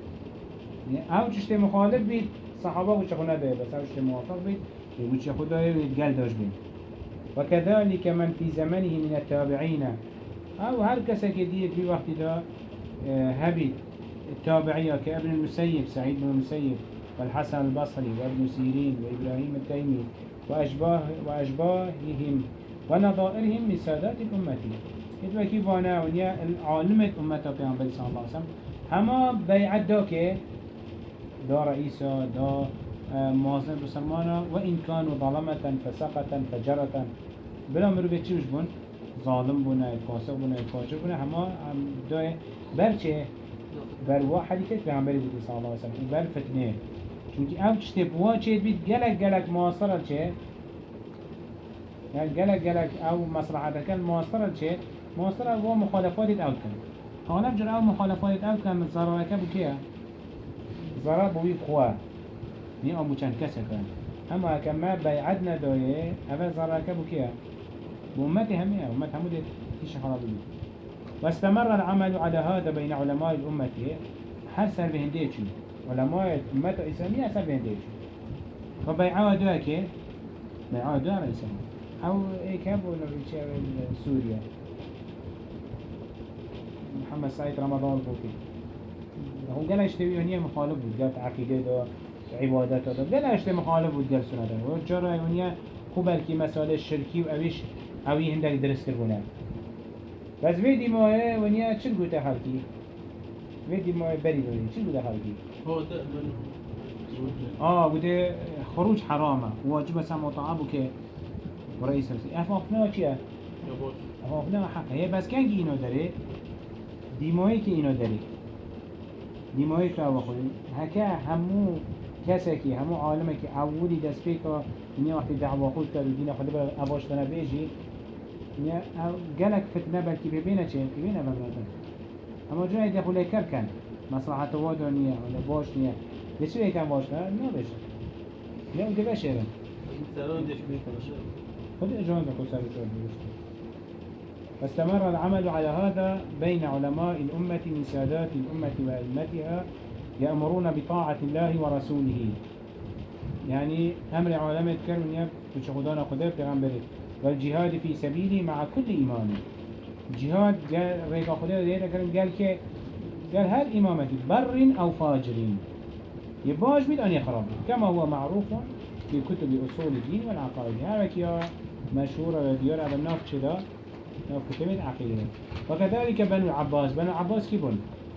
ده أو تشتى مخالف بيت صحابة وشكونا ده بس أو تشتى موافق بيت وش خداه يتقال داش بين وكذلك من في زمنه من التابعين أو هر كسا كدير في وقت دا هبت التابعية كابن المسيب سعيد بن المسيب والحسن البصري وابن سيرين وإبراهيم التيمي وأشباه وأشباههم ونظائرهم من سادات الأمة إذا كيف أنا ونيا العالمة أمته في عمبالي صلى الله عليه وسلم هما بيعت دا كي دا رئيسا دا مازن بسلمانا وإن كانوا ظلمة فسقة فجرة بلا مروبة چوش بون ظالم بونه فاسق بونه فاجر بونه هما دا بر چه بر واحدی که پیامبری بودی صلی الله علیه و سلم بر فتنه چونکی ام چته بوا چه بید گلک گلک معاصره چه يعني جلك جلك أو مصلحة كان معاصرة شيء معاصرة هو مخالفات أو كان غالب جرى أو مخالفات أو كان ضرر كم كيا ضرر بوي قوة ني أو مشان كسر كان أما كما بيعدنا دوية أبى ضرر كم كيا بأمتي هم يا أمت هم ده إيش خراب لي واستمر العمل على هذا بين علماء الأمة حسن بهنديش علماء الأمة الإسلامية حسن بهنديش فبيعوا دوية كي بيعوا دوية الإسلامية أو إيه كابو نبيشة سوريا محمد سعيد رمضان بوكي هم قال اشتبيه هنيا مخالف بود قال عقيدة دا عبادات دا قال اشتبيه مخالف بود قال سنة دا وجرى هنيا خوبر كي مسائل الشركي وأويش أوي هندك درس كربونا بس فيدي ما هنيا چل قوتا خلقي فيدي ما بري بري چل قوتا خلقي هو ده آه قوتا خروج حرامه واجب سمع طعابه كي ورئيس رسي افافنا چیه؟ افافنا حق هي بس کنگی اینو داره دیمایی که اینو داره دیمایی که آوا خودی هکا همو کسی که همو عالمه که اولی دست پی که اینه وقتی دعوا خود کرد و دینه خود بر اباشتنه بیجی اینه گلک فتنه بلکی ببینه چه؟ ببینه ببینه اما جایی دخوله کر کن مصلحت وادو نیه ولا باش نیه بچه بیکن باش نه؟ نه بشه نه اون که بشه بن سران دش میکنه خذ إجازة قصار فاستمر العمل على هذا بين علماء الأمة من سادات الأمة وأئمتها يأمرون بطاعة الله ورسوله يعني أمر علماء كرمية تشغدان قدر تغنبري والجهاد في سبيله مع كل إمام جهاد قال ريك قدر ديتا كرم قال كي قال هل إمامتي بر أو فاجر يباش بيد أن يخرب كما هو معروف في كتب أصول الدين والعقائد هذا كيا مشهور ديار على الناف شدا ناف كتب العقيدة وكذلك بنو العباس بنو العباس كيبون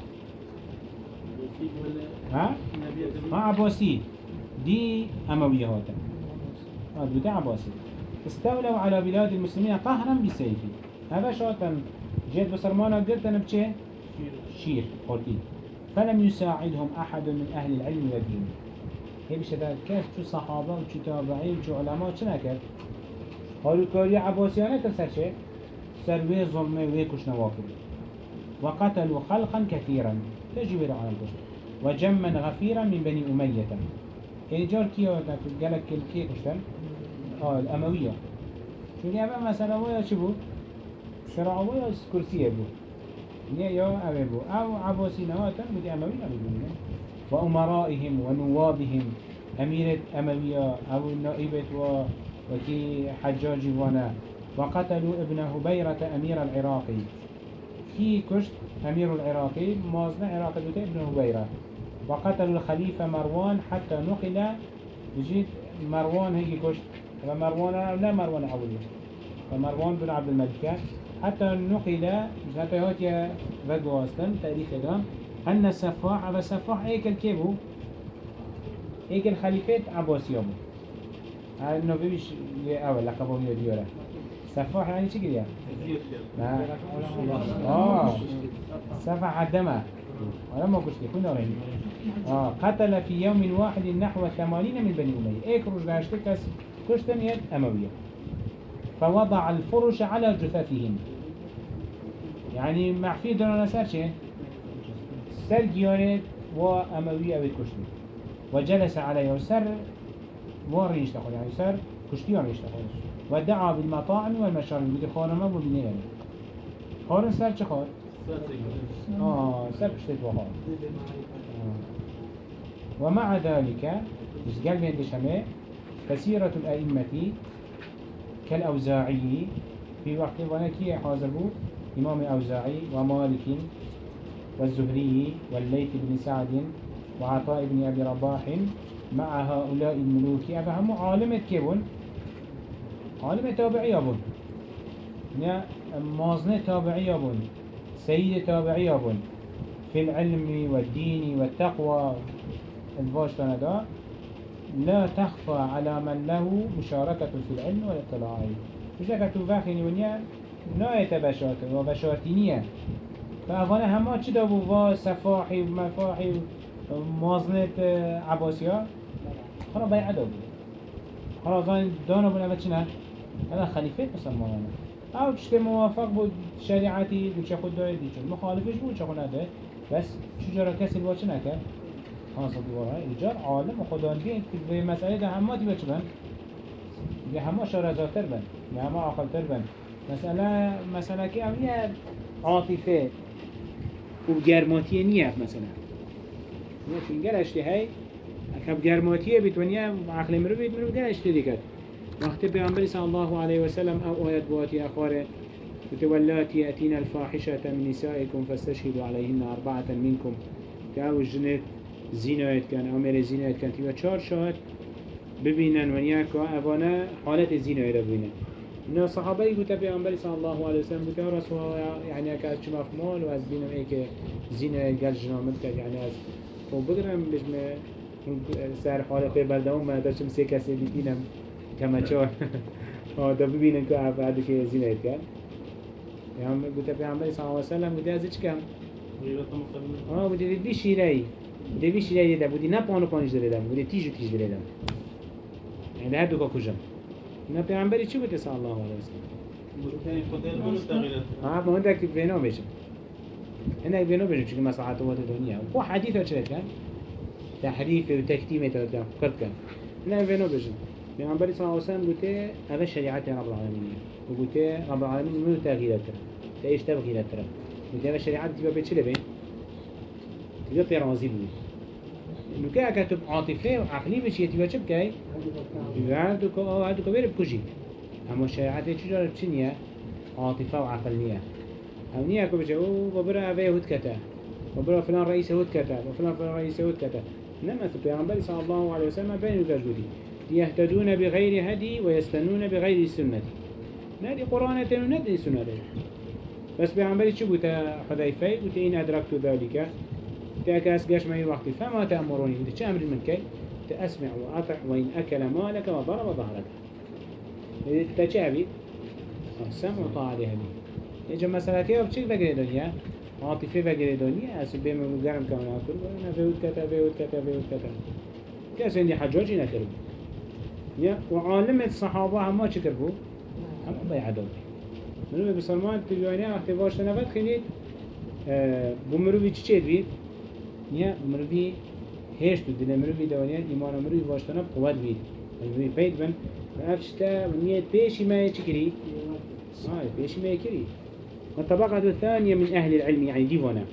ها ما عباسي دي أموية هاتا هذا بتاع عباسي استولوا على بلاد المسلمين قهرا بسيفه هذا شاطن جيت بصرمانا قلت أنا بشي شير قلتي فلم يساعدهم أحد من أهل العلم والدين هي بشدة كيف شو صحابة وشو تابعين وشو علماء شو نكر هالو كاري عباسيانة ترسل شيء سروي ظلمي ويكوش نوافل وقتلوا خلقا كثيرا تجبر على القشت وجما غفيرا من بني أمية يعني جار كيو قالك كي كشتن اه الأموية شو يعني أبا مثلا ويا شبو شرع ويا كرسي بو يعني يا أبا بو أو عباسي نواتا بدي أموية بدون وأمرائهم ونوابهم أميرة أموية أو النائبة و وكي حجاج وانا وقتلوا ابن هبيرة أمير العراقي في كشت أمير العراقي مازن عراقي ابن هبيرة وقتلوا الخليفة مروان حتى نقل بجيت مروان هيك كشت فمروان لا مروان أولي فمروان بن عبد الملك حتى نقل حتى هاتي فقوا أصلا تاريخ دام أن السفاح أبا السفاح هيك الكيبو هيك الخليفات عباسيابو هذا إنه بيش أول لقبه هي ديورة سفاح يعني شو كده؟ آه سفاح الدماء ولا ما كشتي كنا رهين آه قتل في يوم واحد نحو ثمانين من بني أمية إيه كروج باشتكس كشتن يد أموية فوضع الفرش على جثثهم يعني معفي درانا سر شيء سر جيارت وأموية بكشتي وجلس عليه وسر واري يشتغل يعني سر كشتيان يشتغل ودعا بالمطاعم والمشارب بدي خارمه وبنيه خارم سر چه خار؟ آه سر كشتيت وخار آه. ومع ذلك مش قال بين دشمه كثيرة الأئمة كالأوزاعي في وقت وانا كي حاضر بو إمام أوزاعي ومالك والزهري والليث بن سعد وعطاء بن أبي رباح مع هؤلاء الملوك أفهم عالمة كيبون عالمة تابعية بون يعني مازنة تابعية بون سيد تابعية بون في العلم والدين والتقوى الفاشتنا دا لا تخفى على من له مشاركة في العلم والاطلاع مشاركة فاخني ونيا لا يتبشات وبشاتينية فأفانا هما چه دا بوا سفاحي ومفاحي مازنة عباسية خلا بيع دا بوا خلا زان دانا بنا بچنا هذا خليفة مسلمانا او چه موافق بود شریعتی دو چه خود داید دیچون مخالفش بود چه خود نداید بس چجورا کسی با چه نکرد؟ خاصة دوارها ایجار عالم و خداندی که به مسئله ده همه دی بچه بند به همه شارزاتر بند به همه عاقلتر بند مسئله مسئله که اولیه عاطفه و گرماتیه نیه مثلا نه چون گرشتی هی اکب گرماتیه بیتونیه عقل مرو بیت مرو گرشتی دیگه وقت پیامبر صلی الله علیه و سلم او آیت بواتی اخواره وتولات يأتين الفاحشة من نسائكم فاستشهدوا عليهن أربعة منكم كأو الجنة زينات كان أمر زينات كان تبا چار شهد ببينن ونياكا أفانا حالة الزينة ببينن إن الصحابة يقول پیامبر صلى الله عليه وسلم قلت يا رسول الله يعني أكاد شما في مال وأز بينم إيك زينة قال جنامت كان يعني أز وبقرم بجم سعر حالة في بلدهم ما داشتم سيكا سيدي بينم كما چار هذا ببينن كأفعاد في زينة كان يعني قلت پیامبر صلى الله عليه وسلم قلت ازش كم اه قلت دي شيري دي شيري ده بودي نپانو پانش داره دم بودي تيجو تيج داره دم يعني هر دو کا کجم نه پیامبری چی بوده صلی الله علیه وسلم اه ما عندك بينو بيجم هنا بينو بيجم چون مصلحت و دنیا و حدیث چه کن تحریف و تکتیم تا کرد کن نه بينو بيجم پیامبری صلی الله علیه وسلم گفته هذا شریعت رب العالمین وقلت رب العالمين منو تغييرات ترى تايش تغييرات ترى وقلت هذا الشريعات تبقى بيتش لبين تبقى ترازي بي إنه كا كتب عاطفة وعقلي بشيء تبقى شو بكاي تبقى عندك أو عندك غير بكوجي أما الشريعات تجار بشنية عاطفة وعقلية أو نيا كوجي أو ببرا أبيه هود كتا ببرا فلان رئيس هود كتا وفلان فلان رئيس هود كتا نما تبقى صلى الله عليه وسلم بين الجودي يهتدون بغير هدي ويستنون بغير سنة نادي قرآن تنو ندري سنة بس بيعنبري شو بوتا حذيفة بوتا إن أدركت ذلك تأكاس قاش معي وقتي فما تأمروني بوتا شو أمر من كي تأسمع وأطع وإن أكل مالك وضرب ظهرك تشابي السمع وطاعة لهذه يجب مسألة كيف بشيك بقري دنيا عاطفة بقري دنيا أسبب من مقارم كمان أكل وأنا فيود كتا فيود كتا فيود كتا كاس عندي حجاجي نكرب وعالم الصحابة هما شكربو هم بيعدون مروي بسلمان تبيانه وقتی واش نفت خلید بمروي چی چید بید؟ نیا بمروي هیچ تو دل مروي دوانیه ایمان مروي واش تناب قوت بید مروي پید بن افشتا ونیت پیشی ما چکری؟ آه پیشی ما کری. الطبقة الثانية من أهل العلم يعني ديوانا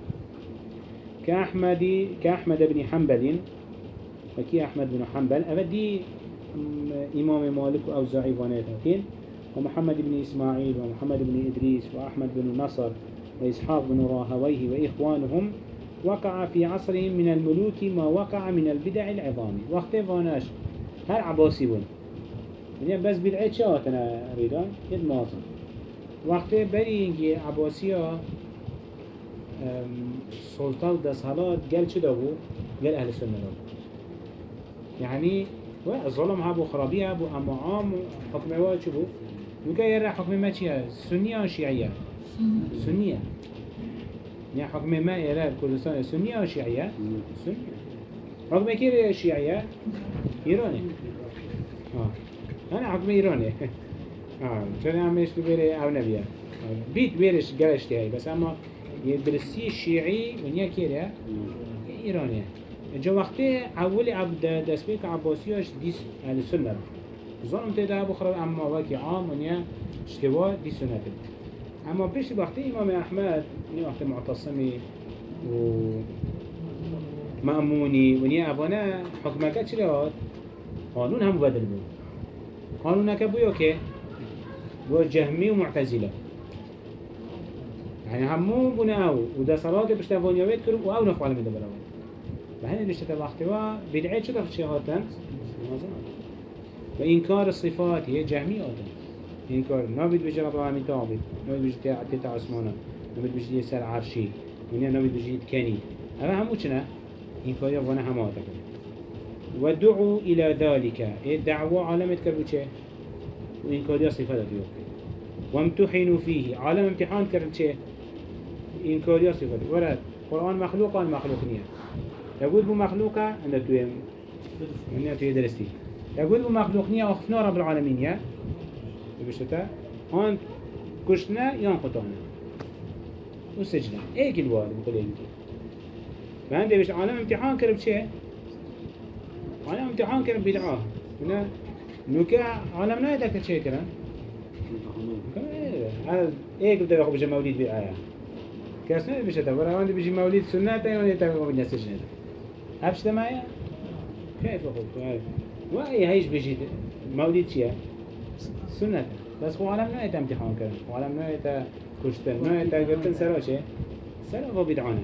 كأحمد كأحمد بن حنبل وكي أحمد بن حنبل أبدي إمام مالك وأوزاعي وانيتين ومحمد بن إسماعيل ومحمد بن إدريس وأحمد بن نصر وإسحاق بن راهويه وإخوانهم وقع في عصرهم من الملوك ما وقع من البدع العظام وقت فاناش هل عباسي بون يعني بس بدعي شاتنا ريدان يد مازن وقت بري عباسية سلطان دسالات قال شو دابو قال أهل السنة دابو يعني الظلم هابو خرابية هابو أما عام حكم واحد شو بو نوكا يرى حكم ما شيء سنية أو شيعية سنية يعني حكم ما يرى كردستان سنية أو شيعية سنية حكم كير شيعية إيراني آه أنا حكم إيراني آه شو أنا مش بيري أو نبيه بيت بيرش قالش هاي بس أما يدرسي الشيعي ونيا كيريا إيراني جو وقتی اولی عبد دسبیک عباسیاش دیس اهل سنت ظلم تدا بخرج اما وقتی عام ونیا اشتباه دی سنت اما پیش وقتی امام احمد نی وقتی معتصمی و مأمونی ونیا ابانا حکمکت چلی هات قانون هم بدل بود قانون که بویا که بو جهمي ومعتزلة يعني همو بناو وده صلاة بشتفون يويت كرو وأو نفعل من دبراوي فهنا بيشتغل الاحتواء بدعية شو تفشي هاتن وإنكار الصفات هي جهمي هاتن إنكار نابد بيجي رب العالمين تعبد نابد بيجي تيتا عثمانه نابد بيجي يسار عرشي ونيا نابد بيجي يتكني هذا همو چنا إنكار يوانا هماتك ودعوا إلى ذلك الدعوة علامة كربوشة وإنكار صفات يوكي وامتحنوا فيه عالم امتحان كرد شيء إنكار صفات ورد قرآن مخلوق عن مخلوق نية يقول بو مخلوقة عند تويم من توي درستي يقول بو مخلوق نية أخفنا رب العالمين يا بشتا هون كشنا ينقطعنا وسجنا ايه كل واحد بقول يمكن فعندي بش عالم امتحان كرب شيء عالم امتحان كرب بدعاه هنا نوكا عالم نايدك شيء كرا هذا ايه قلت له بيجي مولد بالآية كاسمه بشتا ورا عندي بيجي مولد سنة تاني تاني ما بدنا سجنه هبش تمايا كيف أقول وأي هيش بيجي مولد شيء سنة بس هو عالم نوعي امتحان كرن وعالم نوعي كشتن نوعي قلتن سرا شيء سرا وبدعانه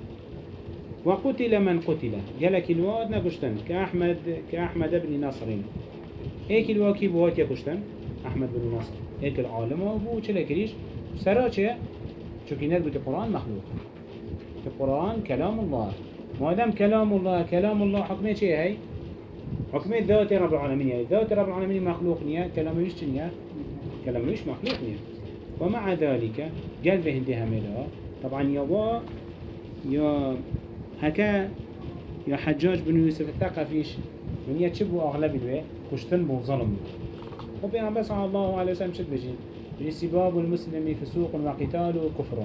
وقتل من قتل قالك الواد نكشتن كأحمد كأحمد بن نصر هيك الواكي بوات يكشتن أحمد بن نصر هيك العالم وابو چلا كريش سرا شيء شو كينات بيت القرآن مخلوق القرآن كلام الله ما دام كلام الله كلام الله حكمه شيء هي حكمه ذات رب العالمين يعني ذات رب العالمين مخلوق نيا كلامه مش نيا كلامه مش مخلوق نيا ومع ذلك قال به انتهى ملا طبعا يا يا هكا يا حجاج بن يوسف الثقفيش من يتشبه أغلب الوقت كشتن بو ظلم وبيان بس على الله عليه وسلم شد بجي سباب المسلم فسوق وقتال كفر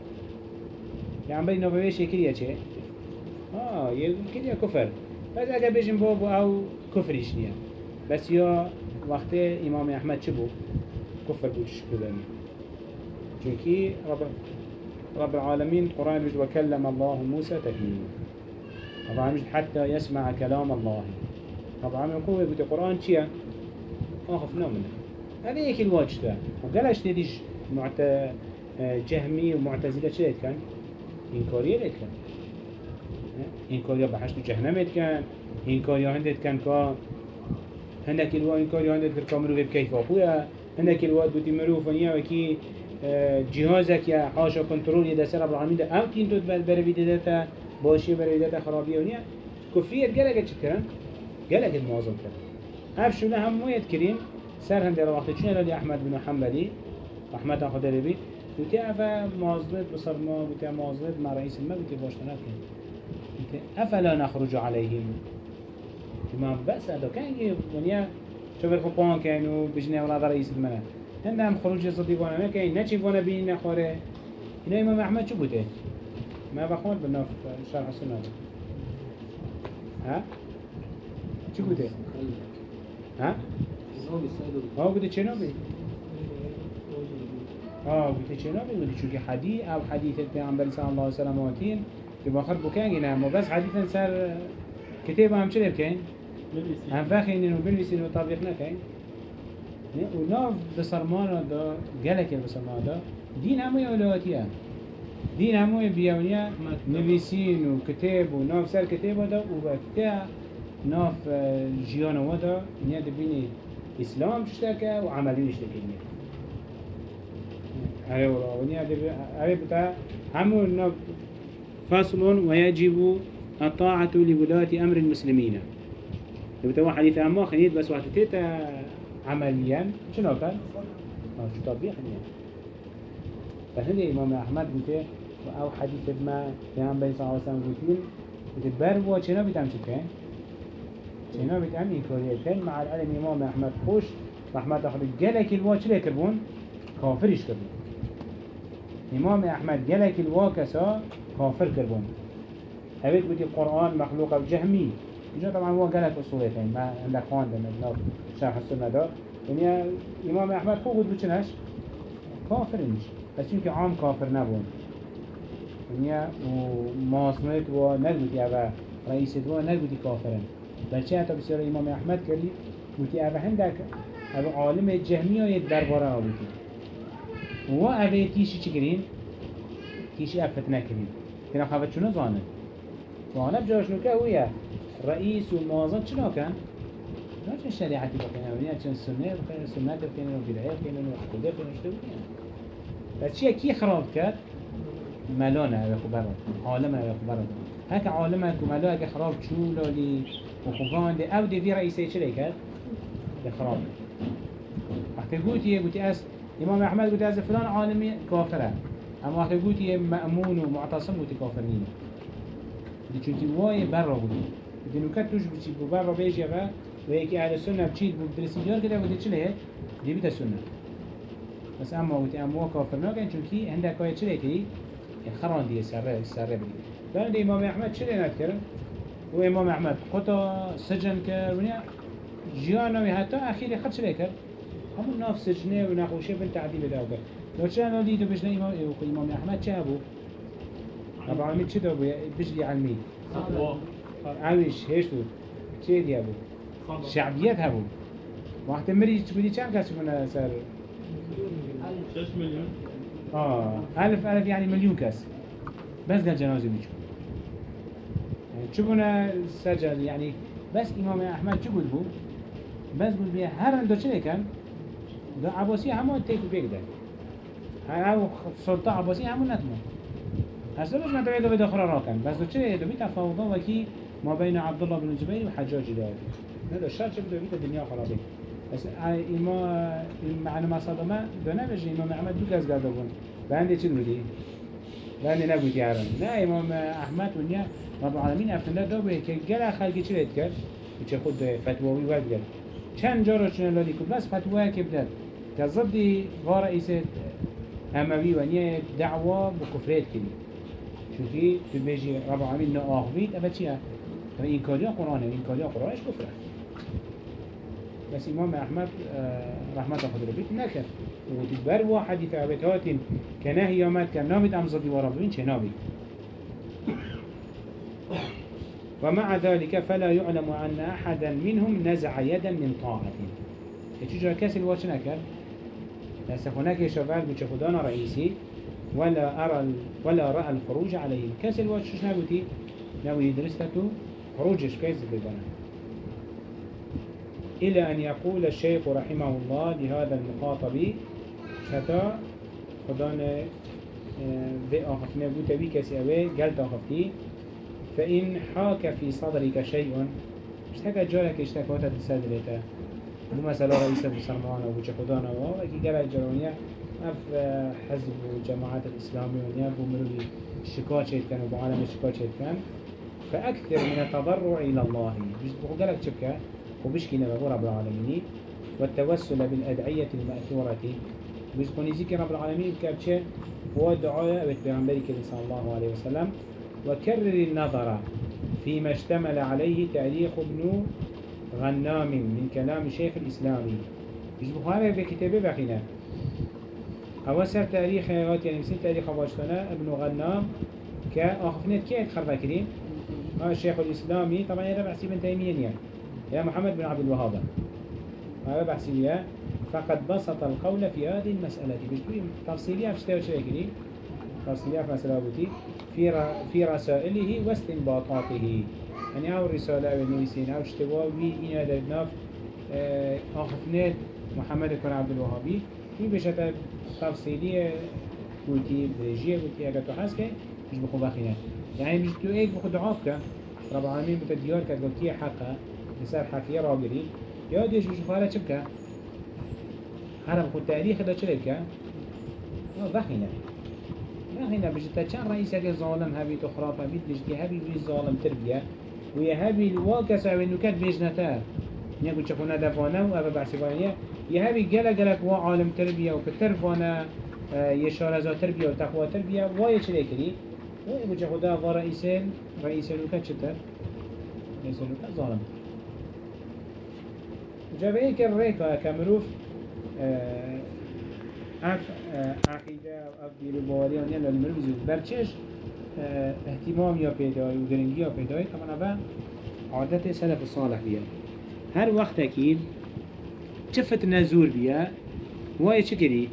يعني بين نوبيش يكريه شيء آه يكريه كفر بس اگه بيجن بابو او كفريش نيا بس يا وقت امام احمد شبو كفر بوش كلامي چونكي رب رب العالمين قرآن بيجي وكلم الله موسى تكليما طبعا مش حتى يسمع كلام الله طبعا يقول بيجي القرآن چيا اخف نومنا هذا هيك الواجه ده وقالش تديش معت جهمي ومعتزلة شلت كان إنكارية لت كان إنكارية بحشت جهنم كان إنكارية عندت كان كا هناك الوا إنكارية عندت كامرو بكيف أخويا هناك الوا بودي مروف ونيا وكي جهازك يا حاشا كنترول يدا سر رب العالمين ده أو كين تود بربيد داتا باشي بربيد داتا خرابية ونيا كفرية قالك شكرا قالك المعظم كان هف شو لهم ويد كريم سر هندي وقت شنو لدي أحمد بن حنبلي أحمد أخو دربي بتي أفا معظمت بصر ما بتي معظمت مع رئيس المال بتي باشتناك بتي أفلا نخرج عليهم تمام بس هذا كان يجي ونيا شوف الخبان كانوا بجنة ولا رئيس المال هندم خروج صديقنا ما كان نشيف وانا بين نخوره هنا إمام أحمد شو بده ما بخور بالناف شرح السنة ها شو بده ها ها بده چه نبی؟ ها بده چه نبی؟ بده چون که حدیث او حدیث پیامبر صلی الله علیه و سلم واتین که باخر بکنی نه ما بس حدیث سر کتاب هم چه بکن؟ هم فخینن و بنویسین و تطبیق نکن. و ناف بسرمان دا گله که بسرمان دا دین همه ولایتیه. دین همه بیاونیه نویسین و کتاب و ناف سر کتاب دا و وقتا ناف جیان و دا نیا دبینی اسلام تشتكى وعملي يشتكي منه. هاي والله وني هاي بتاع همو فصل ويجب الطاعة لولاة أمر المسلمين. بتاع حديث أما خنيت بس واحد تيتا عمليا شنو كان؟ ما شو طبيعي يعني. فهني إمام أحمد بتاع أو حديث ما كان بين صلى الله عليه وسلم بتقول بتبرر وشنو بتعمل شو شنو بتعمل كوريا كان مع العلم إمام أحمد خوش أحمد أخذ جلك الواش ليه كربون كافرش كربون إمام أحمد جلك الواكسا كافر كربون هبيت بدي القرآن مخلوق بجهمي إجا طبعا هو جلك أصولتين ما عندك خوان ده من شرح السنة ده يعني إمام أحمد خو قد بتشنش كافرنش بس يمكن عام كافر نبون يعني وماصمت ونقدي أبا رئيس دوا نقدي كافرن بلشة حتى بسير إمام أحمد كلي وتي أبا هندك او عالم جهمی های درباره آبودی و اوه تیشی چی کرین؟ تیشی افت نکرین که خفت چونه زانه و آنه بجاش نوکه هویه رئیس و مازن چنا کن؟ ناچن شریعتی بکنه و نه چن سنه بکنه سنت بکنه و بدعه بکنه و خدا بکنه اشته بکنه بس چیه کی خراب کرد؟ ملانه اوه خبره عالم اوه خبره هک عالمه که ملانه اگه خراب چولالی و خوبان ده او ده وی رئیسه چه کرد؟ ده خراب وقتی گوتیه گوتی از امام احمد گوتی از فلان عالمی کافره اما وقتی گوتیه مأمون و معتصم گوتی کافر نینه دی چونکی وای بر را بودی دی نوکت توش بچی بو بر را بیجیه و و یکی اهل سنه بچید بو درسی بیار کده گوتی چه لیه؟ دی بیده سنه بس اما گوتی اموا کافر ناکن چونکی هنده که چه لیه کدی؟ خران دیه سره سره بودی دارن دی امام احمد چه لیه ند کرد؟ و امام احمد قطع سجن کرد ونیا جیانوی حتی اخیری خد چه لیه کرد؟ همون ناف سجنه و نقوشه بن تعدیل داو کرد لو چه انا لیدو بجنه امام, امام احمد چه هبو؟ رب العالمين چه دو بجلي علمي عاوش هيش دو چه دي هبو شعبيات هبو وقت مري تقولي كم كاس يكون سر شش مليون اه ألف ألف يعني مليون كاس بس قال جنازة بيجو يعني شبنا سجل يعني بس إمام أحمد شو بو بس بقول بيه هر عنده شنو كان ده عباسي همون تيكو بيقدر هاو سلطة عباسي همون نتمو هسه مش مدعي دو بدخل راكن بس دو چه دو بيت تفاوضا وكي ما بين عبد الله بن الزبير وحجاج داود هذا الشرط بده بيت الدنيا خرابه بس إمام معنى ما صدمه دو نمجي إمام أحمد دو كاس قاعد بون بعندي چه نودي بعندي نبودي عرن لا إمام أحمد ونيا رب العالمين أفتنا دو به كي جل خلقي چه ليت كر وچه خود فتوى ويود كر چند جارو چنه لادي كل بس فتوى كبدت كضدي ورئيسة أموي ونيا دعوة بكفرات كدي چونكي تو بيجي رب العالمين نآخ بيت أبا چيه؟ أبا إنكاريا قرآنه وإنكاريا قرآنش كفره بس إمام أحمد رحمة الله بيت نكر وتدبر واحد في عبتات كناهي يامات كان نابت أمزدي ورابين چه نابت ومع ذلك فلا يعلم أن أحدا منهم نزع يدا من طاعة يتجرى كاس الواتش نكر لسه هناك شغال بچه خدانا رئيسي ولا أرى ولا رأى الخروج عليهم كاس الواتش شو نقولتي ناوي درستو خروجش كيس بدنا إلى أن يقول الشيخ رحمه الله لهذا المخاطب شتا خدانا في آخفنا بوتا بي كاسي أوي قلت آخفتي فإن حاك في صدرك شيء اشتكى جارك اشتكوتا تسادلتا مو مثلا رئيس المسلمان وبوچه خدانا وكي قال الجرونية اف حزب الجماعات الإسلامية ونياب ومروي الشكاة شيء كان وبعالم الشكاة شيء كان فأكثر من التضرع إلى الله بيقول لك شبكة وبشكي نبغى رب العالمين والتوسل بالأدعية المأثورة بيقول ذكر رب العالمين كابشة ودعاء بتبعمبري صلى الله عليه وسلم وكرر النظر فيما اشتمل عليه تاريخ ابن غنام من كلام شيخ الإسلامي بيقول هذا بكتابه بخينا أول سر تاريخ هات يعني مسين تاريخ باشتنا ابن غنام كأخفنت كي يتخرب كريم ها الشيخ الإسلامي طبعا هذا بحسي بن تيمية يا محمد بن عبد الوهاب هذا بحسي فقد بسط القول في هذه المسألة بيجي تفصيلية في شتى وشتى كريم تفصيلية في مسألة بتي في في رسائله واستنباطاته يعني أو رسالة أو نويسين أو اشتباه وي إن هذا الناف أخفنت محمد بن عبد الوهابي في بشتى تفصيلية قلتي بريجية قلتي أجا تحسك مش بخو بخينا يعني مش تو إيك بخو دعابك رب العالمين بتديار كد قلتي حقا بسر حقية راقري يا ديش بشو خالة شبكة هرم خو تاريخ دا شركة بخينا بخينا بجتا كان رئيس هذا الظالم هبي تخراف هبي بجتي هبي بي الظالم تربية ويا هبي الواكس أو النكات بيجنتها نقول شخونا دفانا وأبا بعسفانية يهبي جل جلك وعالم تربية وكترفانا يشارزا تربية وتقوى تربية وايد شيء كذي ويقول جهودا ورئيسين رئيسين وكان شتر رئيسين وكان ظالم جابه كالريكا كمروف اف عقيدة و اف دير بوالي ونيا للمروف زود برچش اهتمام يا پیدای و گرنگی یا پیدای طبعا اوه عادت سلف الصالح بيه هر وقت اكيد شفت نزور بيا واي شكري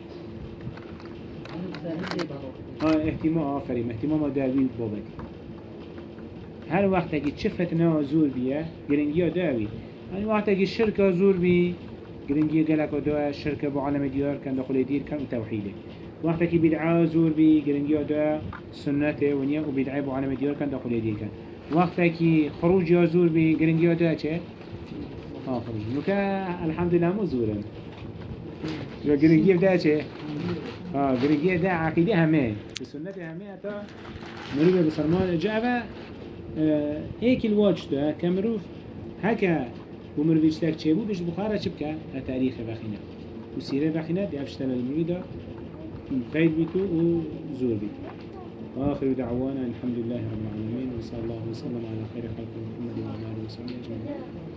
اه اهتمام آفرين اهتمام داوي بابتي هر وقت اگه شفت نزور بيا گرنگي داوي هر وقت اگه شركة زور بي گرنگي قالك دوا شركة بعالم ديار كان دخول دير كان توحيده وقت اگه بدعاء زور بي گرنگي دوا سنته ونيا وبدعاء بعالم ديار كان دخول دير كان وقت اگه خروج يا زور بي گرنگي دوا چه اه خروج نوكا الحمد لله مو زورن جو گرنگي دوا چه اه گرنگي دوا عقيده همه سنته همه تا مروه بسرمان جاوه هيك الواجد ده كمروف هكا ومروفيش تاك تشيبو بيش بخارة شبكة تاريخ بخينة وسيرة بخينة دي أفشتنا المريدة قيد بيتو وزور بيتو وآخر دعوانا الحمد لله رب العالمين وصلى الله وسلم على خير خلق محمد وعلى آله وصحبه أجمعين